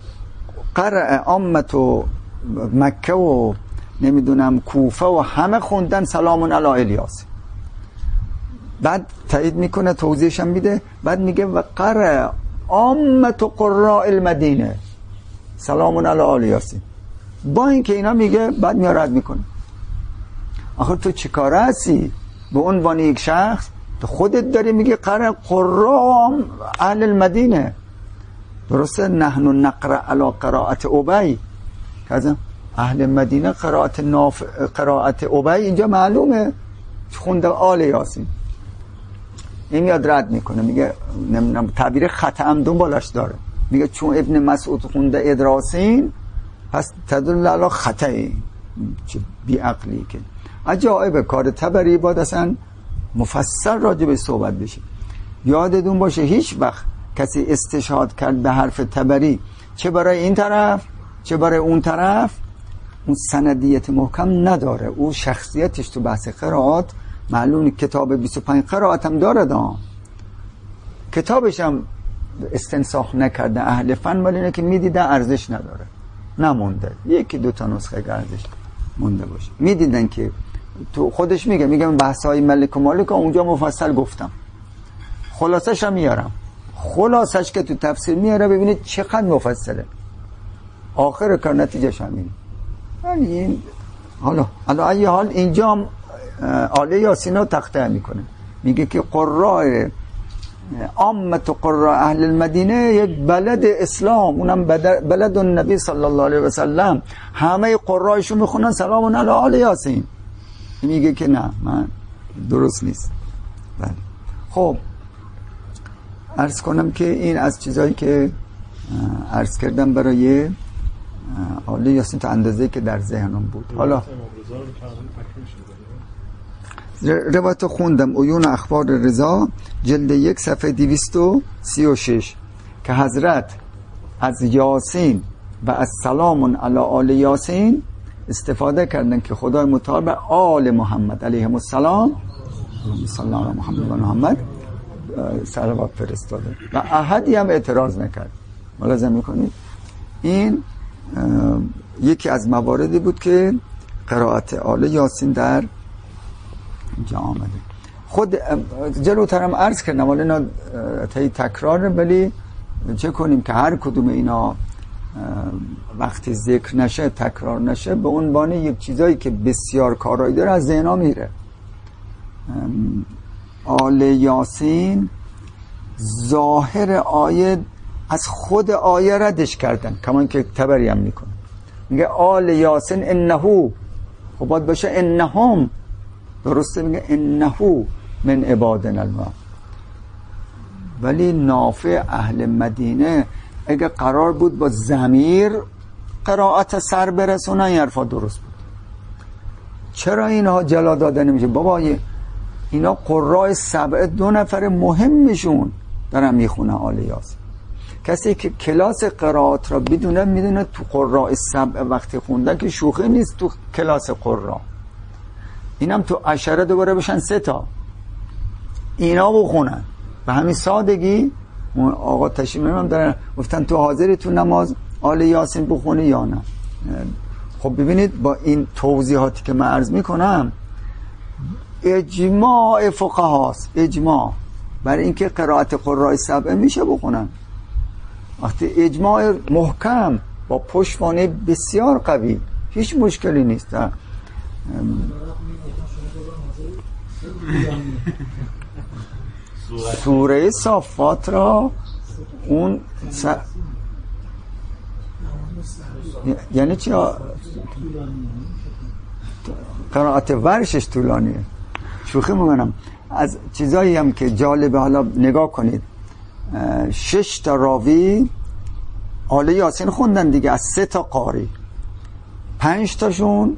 قرأ عامت و مکه و نمیدونم کوفه و همه خوندن سلام علی الیاس. بعد تایید میکنه، توضیحش هم میده، بعد میگه و قرأ عامة قراء المدینه سلام علی آل یاسین. با اینکه اینا میگه بعد میارد میکنه. آخر تو چی کاره هستی؟ به عنوان یک شخص تو خودت داری میگه قرأ قراء اهل المدینه. درسته؟ نحن نقرأ علی قراءت ابی، کذا اهل مدینه قرائت ناف قرائت ابی اینجا معلومه خونده آل یاسین. این میاد رد میکنه، میگه نمیدونم تعبیر خطا هم دنبالش داره، میگه چون ابن مسعود خونده ادراسین پس تدل علی خطایی. چه بی عقلی که عجایب کار طبری باید اصلا مفصل راجع به صحبت بشه. یادتون باشه هیچ وقت کسی استشهاد کرد به حرف طبری چه برای این طرف چه برای اون طرف اون سندیت محکم نداره. او شخصیتش تو بحث قرائات معلوم، کتاب بیست و پنج قرائت هم داره دا. کتابش هم استنساخ نکرده اهل فن، ولی اینه که میدیدن ارزش نداره، نمونده. یکی دو تا نسخه ارزش مونده باشه. میدیدن که تو خودش میگه میگه من بحث‌های ملک و مالک اونجا مفصل گفتم، خلاصش هم میارم. خلاصش که تو تفسیر میاره ببینید چقدر مفصله، آخر کار نتیجهش همینه. یعنی این حالا حالا ای حال اینجا آل یاسین رو تخته میکنه، میگه که قراء عامة قراء اهل المدینه یک بلد اسلام، اونم بلد النبی صلی الله علیه و سلم، همه قرائشون میخونن سلام علی آل یاسین. میگه که نه، من درست نیست. بله. خب عرض کنم که این از چیزایی که عرض کردم برای آل یاسین تا اندازه‌ای که در ذهنم بود. حالا روایت خوندم عیون اخبار رضا جلد یک صفحه دویست و سی و شش که حضرت از یاسین و از سلام علی آل یاسین استفاده کردن که خدای متعال به آل محمد علیهم السلام صلی الله علی محمد و محمد صلوات فرستاده و احدی هم اعتراض نکرد. ملاحظه میکنید این یکی از مواردی بود که قرائت آل یاسین در اینجا آمده. خود جلوترم عرض کردم، ولی اینا تکراره، ولی چه کنیم که هر کدوم اینا وقتی ذکر نشه تکرار نشه به عنوان یک چیزایی که بسیار کارایی داره از ذهنا میره. آل یاسین ظاهر آیه از خود آیه ردش کردن، کمان که تبری هم میکنه، میگه آل یاسین انهو، خب باید باشه انهم، درسته؟ میگه انهو من عبادنا المؤمنین. ولی نافع اهل مدینه اگه قرار بود با ضمیر قرائت سر برسونن این حرفا درست بود. چرا اینها جلا داده نمیشه؟ بابا اینا قراء سبع دو نفر مهمشون دارن میخونه آل یاسین. کسی که کلاس قرائات را بدونه میدونه تو قراء سبع وقتی خوندن که شوخی نیست تو کلاس قراء. اینم تو عشره دوباره بشن سه تا اینا بخونن به همین سادگی. اون آقا تشریف میبرن دارن گفتن تو حاضری تو نماز آل یاسین بخونی یا نه؟ خب ببینید با این توضیحاتی که من عرض میکنم اجماع فقهاست، اجماع برای اینکه قرائت قراء سبع میشه بخونن. وقتی اجماع محکم با پشتوانه بسیار قوی هیچ مشکلی نیست. سوره صافات را اون س... یعنی چی؟ قرائت ورشش طولانیه. شوخی میکنم. از چیزایی هم که جالبه حالا نگاه کنید، شش تا راوی آل یاسین خوندن دیگه از سه تا قاری، پنج تاشون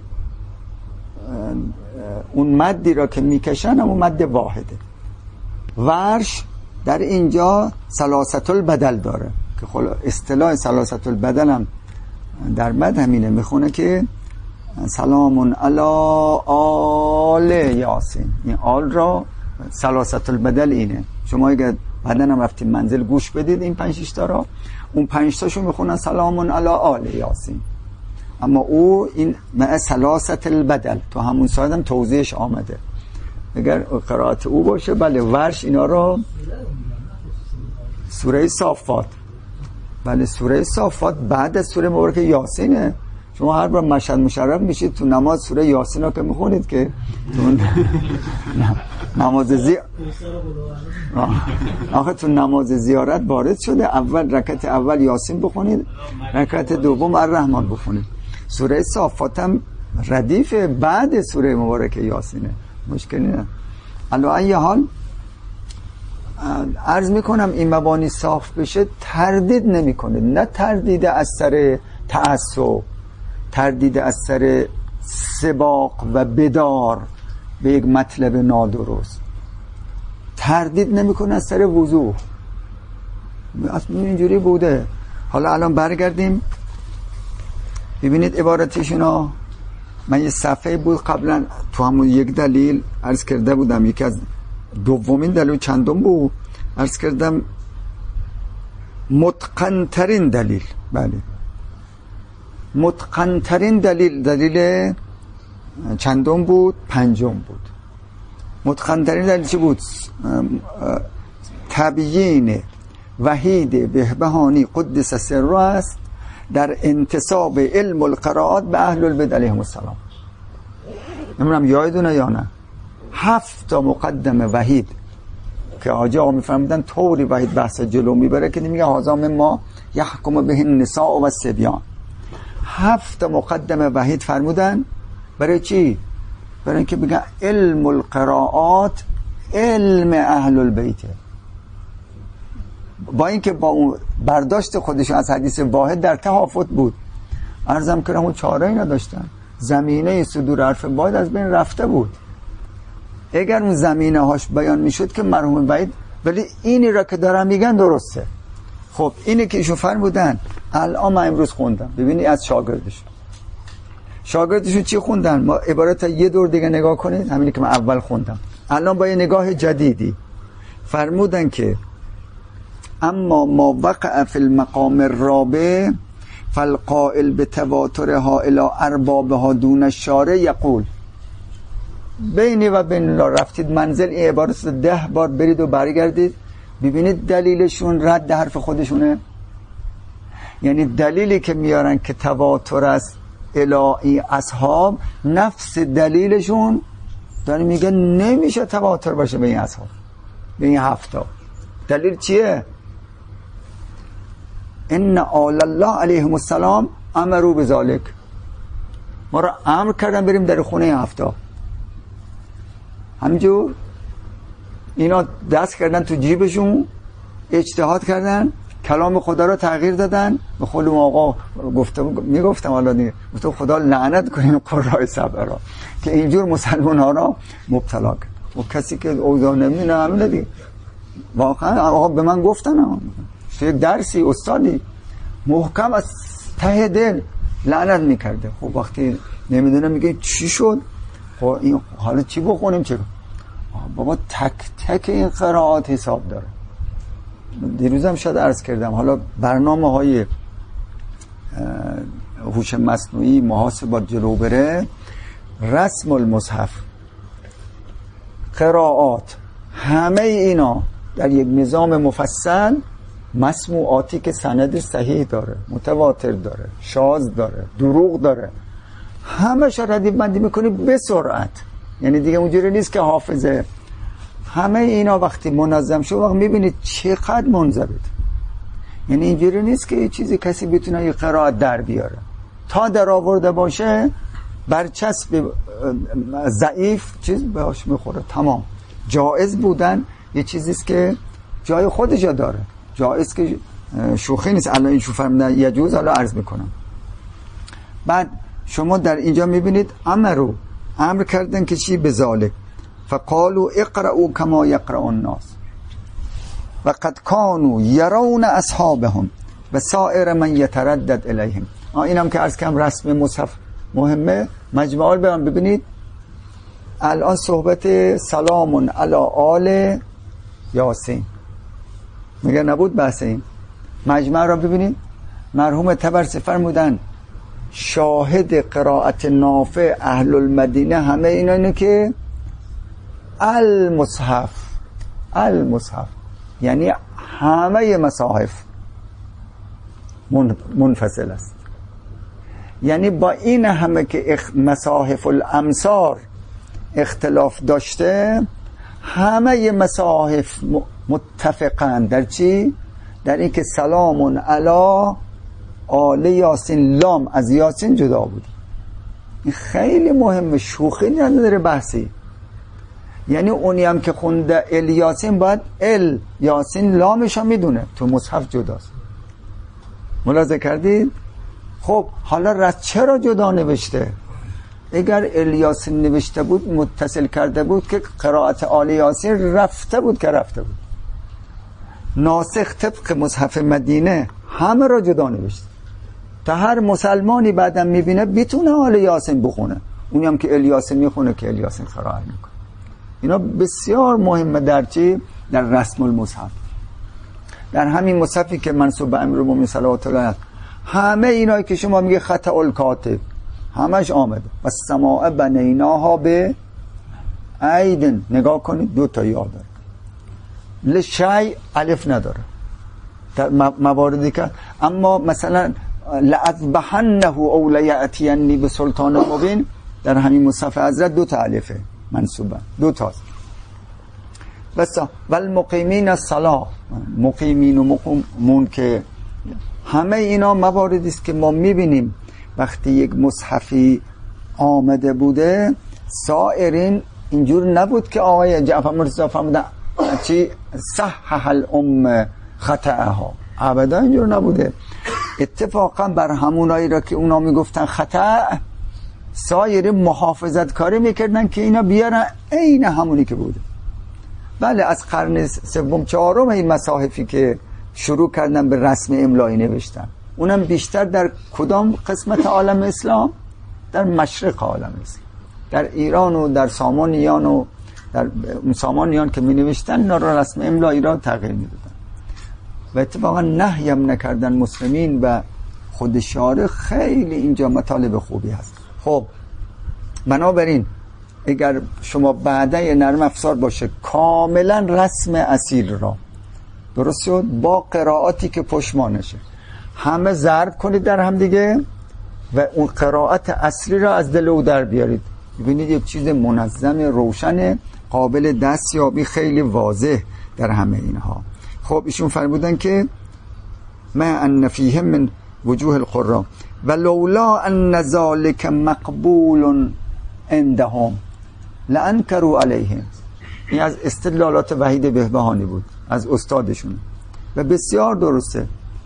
اون مدی را که میکشن اون مد واحده. ورش در اینجا ثلاثه البدل داره که خلا اصطلاح ثلاثه البدل هم در مد همینه، میخونه که سلام علی آل یاسین. این آل را ثلاثه البدل اینه. شما اگه بعدن هم رفتیم منزل گوش بدید این پنج شش تا را، اون پنج تاشو میخونن سلام علی آل یاسین. اما او این مع ثلاثه البدل تو همون ساعت هم توضیحش آمده. اگر قرائت او باشه بله. ورش اینا رو سوره صافات، بله سوره صافات بعد از سوره مبارک یاسینه. شما هر بار مشهد مشرف میشید تو نماز سوره یاسین رو که میخونید که تو نماز زی آخه تو نماز زیارت وارد شده اول رکعت اول یاسین بخونید، رکعت دوم الرحمن بخونید. سوره صافات هم ردیف بعد سوره مبارک یاسینه، مشکلی نه. علی ای حال عرض میکنم این مبانی صاف بشه تردید نمیکنه، نه تردید از سر تعصب، تردید از سر سباق و بدار به یک مطلب نادرست، تردید نمیکنه از سر وضوح. اصلا اینجوری بوده. حالا الان برگردیم ببینید عبارتشونو. من یه صفحه بود قبلا تو همون یک دلیل عرض کرده بودم، یکی از دومین دلیل چندم بود عرض کردم، متقن‌ترین دلیل، بله متقن‌ترین دلیل، دلیل چندم بود؟ پنجم بود. متقن‌ترین دلیل چی بود؟ تبیین وحید بهبهانی قدس سره است در انتساب علم القرائات به اهل البدع علیهم السلام. نمیدونم یادتونه یا نه، هفت تا مقدمه وحید که حاجی آقا میفرمودن طوری وحید بحث جلو میبره که نمیگه هازام ما یحکم به النساء و الصبیان. هفت تا مقدمه وحید فرمودن برای چی؟ برای اینکه بگن علم القرائات علم اهل البیت. با اینکه با اون برداشت خودشون از حدیث واحد در تفاوت بود، عرضم کردم اون چاره‌ای نداشتن، زمینه صدور حرف واحد از بین رفته بود. اگر اون زمینه هاش بیان میشد که مرحوم وحید، ولی اینی را که دارم میگن درسته. خب اینی که ایشون فرمودن الان من امروز خوندم، ببینی از شاگردشون شاگردشون چی خوندن، ما عبارت یه دور دیگه نگاه کنید، همینی که من اول خوندم، الان با یه نگاه جدیدی فرمودن که اما ما وقع فی المقام الرابع فالقائل بتواترها الى اربابها دون الشارع یقول. بینی و بین الله رفتید منزل، این عبارت ده بار برید و برگردید ببینید دلیلشون رد حرف خودشونه. یعنی دلیلی که میارن که تواتر است الهی اصحاب، نفس دلیلشون داره میگه نمیشه تواتر باشه به این اصحاب، به این هفتا. دلیل چیه؟ ان آل الله علیهم السلام امروا بذلک، ما را امر کردن بریم در خونه هفتا. همینجور اینا دست کردن تو جیبشون، اجتهاد کردن، کلام خدا رو تغییر دادن. به خود آقا گفتم میگفتم حالا دیگه گفتم خدا لعنت کنین قرای سبع را که اینجور مسلمان ها را مبتلا کرد. و کسی که اوضاع نمیدونه همینه دیگه. واقعا آقا به من گفتن تو یک درسی استادی محکم از ته دل لعنت میکرده. خب وقتی نمیدونه میگه چی شد، خب این حالا چی بخونیم چی؟ بابا تک تک این قرائات حساب داره. دیروزم شاید عرض کردم، حالا برنامه های هوش مصنوعی محاسبات جلو بره، رسم المصحف، قرائات، همه اینا در یک نظام مفصل، مسموعاتی که سند صحیح داره، متواتر داره، شاذ داره، دروغ داره، همه شو ردیف بندی میکنی به سرعت. یعنی دیگه اونجوری نیست که حافظه. همه اینا وقتی منظم شد وقت میبینید چقدر منضبط. یعنی اینجوری نیست که چیزی کسی بتونه یه قرائت در بیاره، تا در آورده باشه برچسب ضعیف چیز بهش میخوره. تمام جائز بودن یه چیزیست که جای خودش داره، جائز که شوخی نیست. الان این شو فرمودن یجوز، حالا عرض میکنم. بعد شما در اینجا میبینید امرو امر کردن که چی؟ بذالک فقالوا اقرأوا كما يقرأ الناس وقد كانوا يرون اصحابهم و سائر من يتردد الیهم. اینم که عرض کردم رسم مصحف مهمه. مجموعه برام ببینید الان صحبت سلام علی آل یاسین میگه نبود بحث. این مجموعه را ببینید مرحوم طبرسی فرمودن شاهد قرائت نافع اهل المدینه همه اینا اینه که المصحف. المصحف یعنی همه مصاحف منفصل است. یعنی با این همه که مصاحف الامصار اختلاف داشته، همه مصاحف متفقن در چی؟ در این که سلام علی آل یاسین، لام از یاسین جدا بود. این خیلی مهمه، شوخی نداره بحثی. یعنی اونی هم که خونده ال یاسین باید ال یاسین لامش هم میدونه تو مصحف جداست. ملاحظه کردید؟ خب حالا رد چرا جدا نوشته؟ اگر ال یاسین نوشته بود متصل کرده بود که قرائت آل یاسین رفته بود که رفته بود. ناسخ طبق مصحف مدینه همه را جدا نوشته تا هر مسلمانی بعدم میبینه بتونه آل یاسین بخونه. اونی هم که ال یاسین میخونه که ال یاسین قرائت میکنه. اینا بسیار مهمه در چی؟ در رسم المصحف. در همین مصحفی که منسوب به امیرالمومنین صلوات الله علیه، همه اینایی که شما میگه خطا الکاتب همش آمده. و السماء بنیناها به ایدن، نگاه کنید دو تا یا داره. لشی الف نداره در مواردی که، اما مثلا لأذبحنه او لیأتینی بسلطان مبین در همین مصحف حضرت دو تا الفه منصوبه، دو تاست. بس والمقیمین الصلاة، مقیمین و مقیمون که همه اینا مواردی است که ما میبینیم وقتی یک مصحفی آمده بوده سائرین اینجور نبود که آقای جعفر مرتضی فرمودن چی صحح الام خطأها، ابدا اینجور نبوده. اتفاقا بر همونایی را که اونا میگفتن خطأ، سایر محافظت کاری میکردن که اینا بیارن عین همونی که بوده. بله از قرن سوم چهارم این مصاحفی که شروع کردن به رسم املایی نوشتن، اونم بیشتر در کدام قسمت عالم اسلام؟ در مشرق عالم اسلام، در ایران و در سامانیان و در سامانیان که می نوشتن اینا را رسم املایی را تغییر می دادن و اتفاقا نهی هم نکردن مسلمین و خود شارع. خیلی اینجا مطالب خوبی هست. خب بنابراین اگر شما بعده نرم افزار باشه کاملا رسم اصیل را درست شد با قرائاتی که پشمانشه همه ضرب کنید در هم دیگه و اون قرائت اصلی را از دل او در بیارید، ببینید یک چیز منظم روشن قابل دستیابی خیلی واضح در همه اینها. خب ایشون فرمودن که ما ان فیهم من وجوه القرآن و لولا ان ذلک مقبول عندهم لانکروا علیهم. این از استدلالات وحید بهبهانی بود از استادشون و بسیار درسته.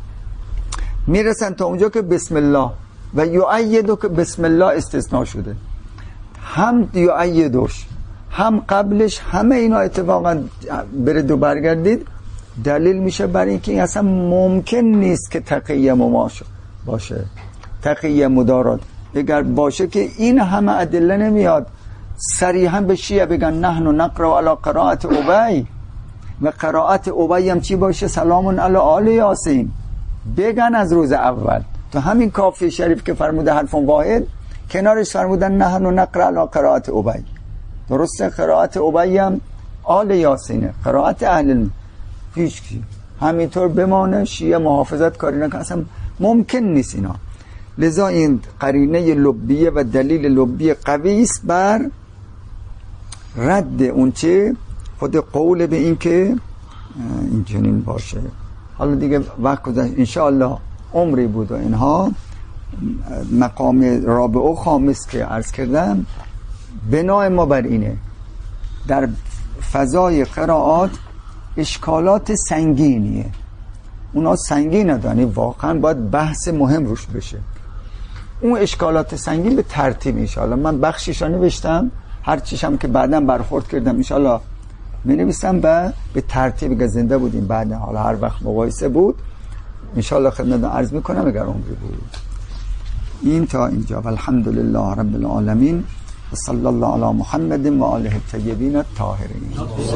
میرسن تا اونجا که بسم الله و یؤیدو که بسم الله استثناء شده، هم یؤیدوش هم قبلش همه اینا اتفاقا برید و برگردید دلیل میشه برای اینکه این اصلا ممکن نیست که تقیه مماش باشه، تقیه مدارات اگر باشه که این همه ادله نمیاد صریحا به شیعه بگن نحن نقرأ علی قرائت ابی و قرائت ابی هم چی باشه؟ سلام علی آل یاسین بگن از روز اول. تو همین کافی شریف که فرموده حرف واحد کنارش فرمودن نحن نقرأ علی قرائت ابی. درسته قرائت ابی هم آل یاسینه، قرائت اهل هیچ کی همینطور بمانه. شیعه محافظت کاری نکنه، اصلا ممکن نیست اینا. لذا این قرینه لبیه و دلیل لبیه قوی است بر رد اون چه خود قول به این که این چنین باشه. حالا دیگه وقت گذشت، انشاءالله عمری بود و اینها. مقام رابع و خامس که عرض کردم بنای ما بر اینه در فضای قرائات اشکالات سنگینیه، اونا سنگین ندانی، واقعا باید بحث مهم روش بشه. اون اشکالات سنگین به ترتیب انشاءالله من بخشیشا نوشتم، هر چیشم که بعداً برخورد کردم انشاءالله می نویسم و به ترتیب که زنده بودیم بعد حالا هر وقت مقایسه بود انشاءالله خدمتتون عرض میکنم اگر عمری بود. این تا اینجا و الحمدلله رب العالمین و صلی الله علی محمد و آله الطیبین الطاهرین.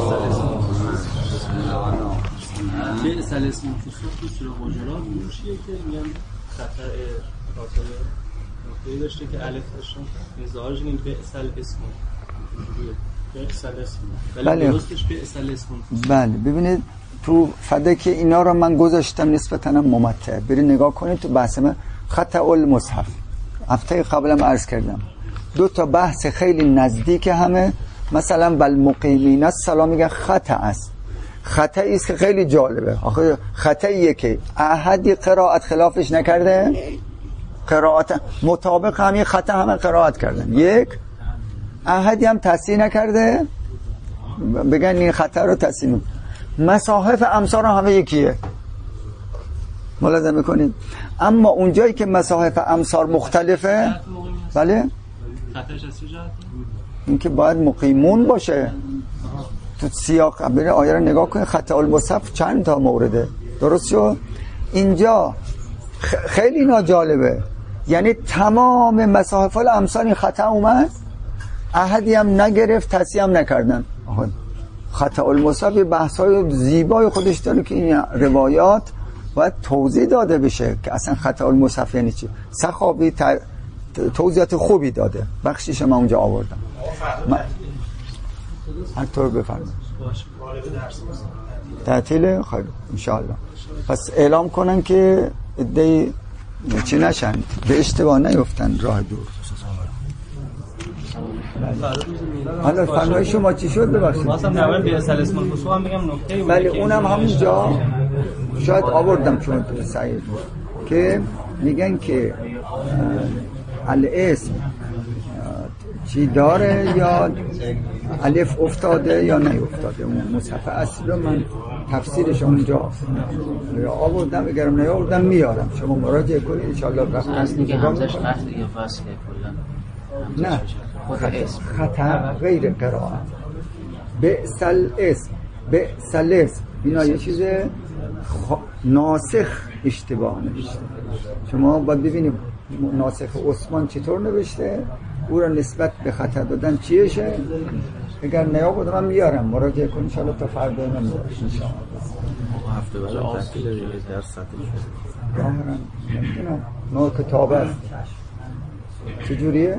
بئسل اسم فسوق تو سوره حجرات میشه که میگن خطر قاتل نقطه‌ای داشته که الف داشتن ظاهرش این بئسل اسم بله بله ببینید تو فدک اینا رو من گذاشتم نسبتاً ممتع. برید نگاه کنید تو بحث من خطأ المصحف هفته قبلم عرض کردم دو تا بحث خیلی نزدیک همه. مثلا بل مقیمین الصلاة میگه خطأ است. خطایی است که خیلی جالبه. آخه خطاییه که احدی قرائت خلافش نکرده، قرائت مطابق همین خطا همه قرائت کردن، یک احدی هم تصحیح نکرده بگن این خطا رو تصحیح. مصاحف امصار همه یکیه، ملاحظه میکنید. اما اونجایی که مصاحف امصار مختلفه، بله خطاش از چه جهته؟ این که باید مقیمون باشه. تو سیاق بره آیه رو نگاه کنید، خطا المصحف چند تا مورده، درست شد؟ اینجا خیلی اینا جالبه، یعنی تمام مصاحف الامصار این خطا اومد، احدی هم نگرفت، تصحیح هم نکردن. خطا المصحف بحث‌های زیبای خودش داره که این روایات باید توضیح داده بشه که اصلا خطا المصحف یعنی چی. سخاوی توضیحات خوبی داده، بخشیش من اونجا آوردم. هر طور بفرمایید. تعطیل خیلی انشاءالله. پس اعلام کنن که ادعی چی نشن، به اشتباه نیفتن راه دور. حالا فرمای شما چی شد ببخشید؟ واسه نوال بی اصل اسم الفصول هم میگم نکته. بله اونم همونجا شاید آوردم چون تو سعید که میگن که الاسم چی داره یا الف افتاده یا نیفتاده. اون مصحف اصلی رو من تفسیرش اونجا یا آوردم، اگرم نیاوردم میارم، شما مراجعه کنید ان شاء الله. اصلی که همزش قصد دیگه واسه کلا نه خطا غیر قرائت. بئسل اسم بئسل اسم اینا یه چیز خ... ناسخ اشتباه نوشته. شما باید ببینید ناسخ عثمان چطور نوشته، او را نسبت به خطا دادن چیشه. اگر نیا بودم من میارم، مراجعه کنید ان شاء الله تا فردا اینا میارم ان شاء الله. هفته بعد تحصیل درس سطحی شد. ظاهرا نمیدونم نوع کتاب است چجوریه؟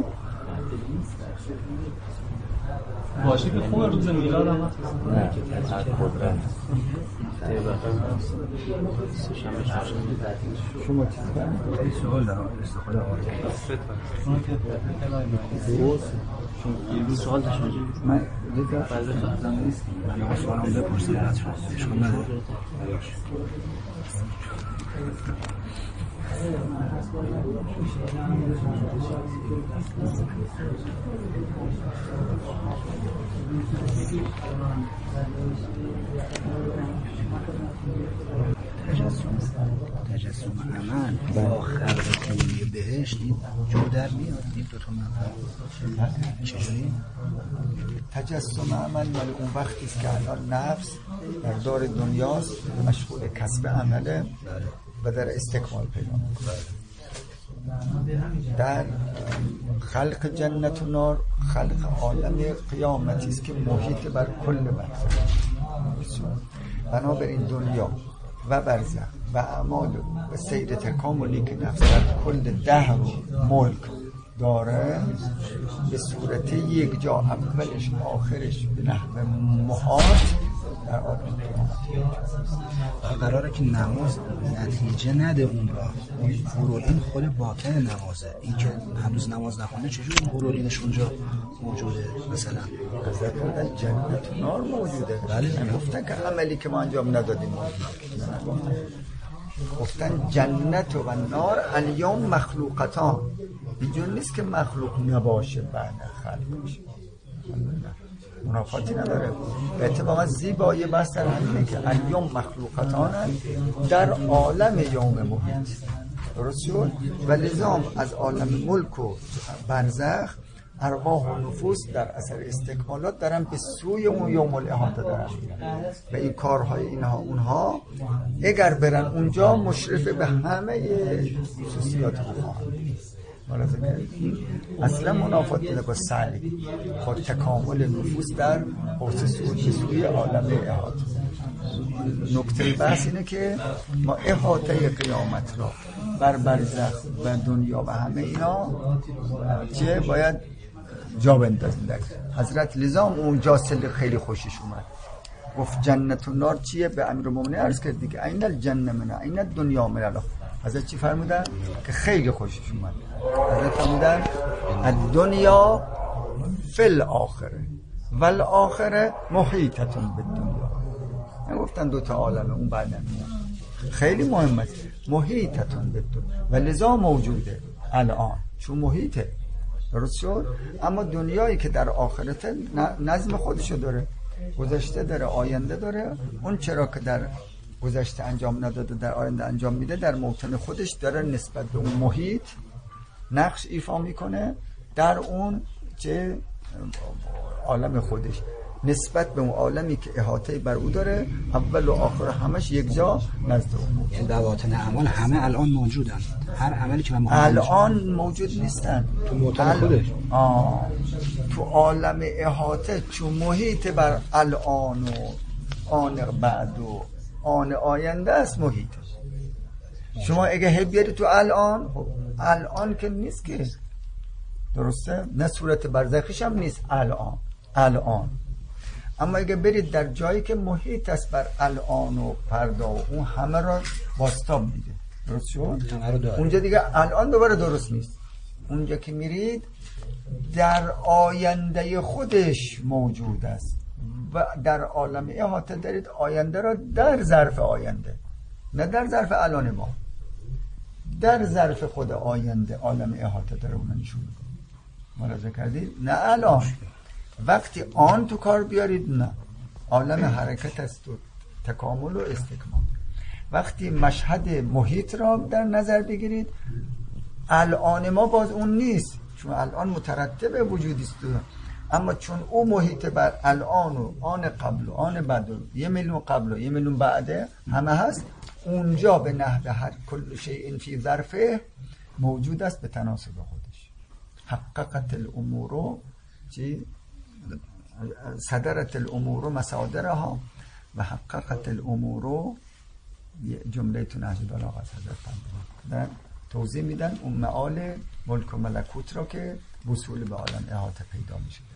باشی که خوب روز میلاد هم هست. نه هر قدرت شما چیز کنید؟ سوال دارم استفاده آمده یه روز سوال داشت من دیگه من هم سوالم بپرسیم لطفا اشکال نداره. تجسم عمل با خلق کلیه بهشت این جو در میاد. این دو تا مطلب چجوری؟ تجسم عمل مال اون وقتی است که الان نفس در دار دنیاست مشغول کسب عمله و در استکمال پیدا میکنه. در خلق جنت و نار خلق عالم قیامتی است که محیط بر کل بر بنابراین دنیا و برزخ و اعمال و سیر تکاملی که نفس در کل دهر و ملک داره به صورت یک جا اولش آخرش به نحو محاط در عالم قیامت. قراره که نماز نتیجه نده اون را ورودین خود باطن نمازه. این که هنوز نماز نخونه چجور اون ورودینش اونجا موجوده؟ مثلا حضرت بودن جنت و نار موجوده. بله گفتن که عملی که ما انجام ندادیم موجوده. گفتن جنت و نار الیوم مخلوقتان، اینجور نیست که مخلوق نباشه بعد خلق بشه. منافاتی نداره. به اتفاقا زیبایی بحث در همینه که الیوم مخلوقتان در عالم یوم محیط، درست شد؟ و لزام از عالم ملک و برزخ ارواح و نفوس در اثر استکمالات دارن به سوی اون یوم الاحاطه دارن و این کارهای اینها اونها اگر برن اونجا مشرف به همه خصوصیات اونها ملاحظه کردید. اصلا منافات نده با سعی با تکامل نفوس در حوض سوی عالم احاطه. نکته بحث اینه که ما احاطه قیامت را بر برزخ و دنیا و همه اینا چه باید جا بندازیم در حضرت لزام اونجا خیلی خوشش اومد، گفت جنت و نار چیه؟ به امیرالمومنین عرض کرد دیگه، این الجنه منه این الدنیا من الله. حضرت چی فرمودن که خیلی خوشش اومد؟ حضرت فرمودن الدنیا فی الاخره والآخره محیطتون بالدنیا. گفتن دو تا عالم اون بعدن خیلی مهمه، محیطتون بالدنیا و لذا موجوده الان چون محیطه، درست شد؟ اما دنیایی که در آخرت نظم خودشو داره، گذشته داره، آینده داره. اون چرا که در گذشته انجام نداده در آینده انجام میده، در موطن خودش داره نسبت به اون محیط نقش ایفا میکنه، در اون چه عالم خودش نسبت به اون عالمی که احاطه بر او داره، اول و آخر همش یک جا نزد اون. یعنی در باطن اعمال همه الان موجودن، هر عملی که من الان موجود نیستن تو موطن خودش. آه. تو عالم احاطه چون محیط بر الان و آن بعد و آن آینده است محیط. شما اگه هی بیاری تو الان، الان که نیست که، درسته؟ نه صورت برزخیش هم نیست الان الان اما اگه برید در جایی که محیط است بر الان و فردا و اون همه را باستاب میده، درست شد؟ اونجا دیگه الان دوباره درست نیست. اونجا که میرید در آینده خودش موجود است و در عالم احاطه دارید آینده را در ظرف آینده، نه در ظرف الان ما، در ظرف خود آینده عالم احاطه داره اون نشون میده. ملاحظه کردید؟ نه الان وقتی آن تو کار بیارید، نه عالم حرکت است و تکامل و استکمال. وقتی مشهد محیط را در نظر بگیرید، الان ما باز اون نیست، چون الان مترتب وجودی است، اما چون او محیط بر الان و آن قبل و آن بعد و یه میلیون قبل و یه میلیون بعده همه هست، اونجا به نحو هر کل شیء فی ظرفه موجود است به تناسب خودش. حققت الامور چی؟ صدرت الامور مصادرها و حققت الامور، جمله تو نهج البلاغه حضرت در توضیح میدن اون معال ملک و ملکوت را که وصول به عالم احاطه پیدا میشه.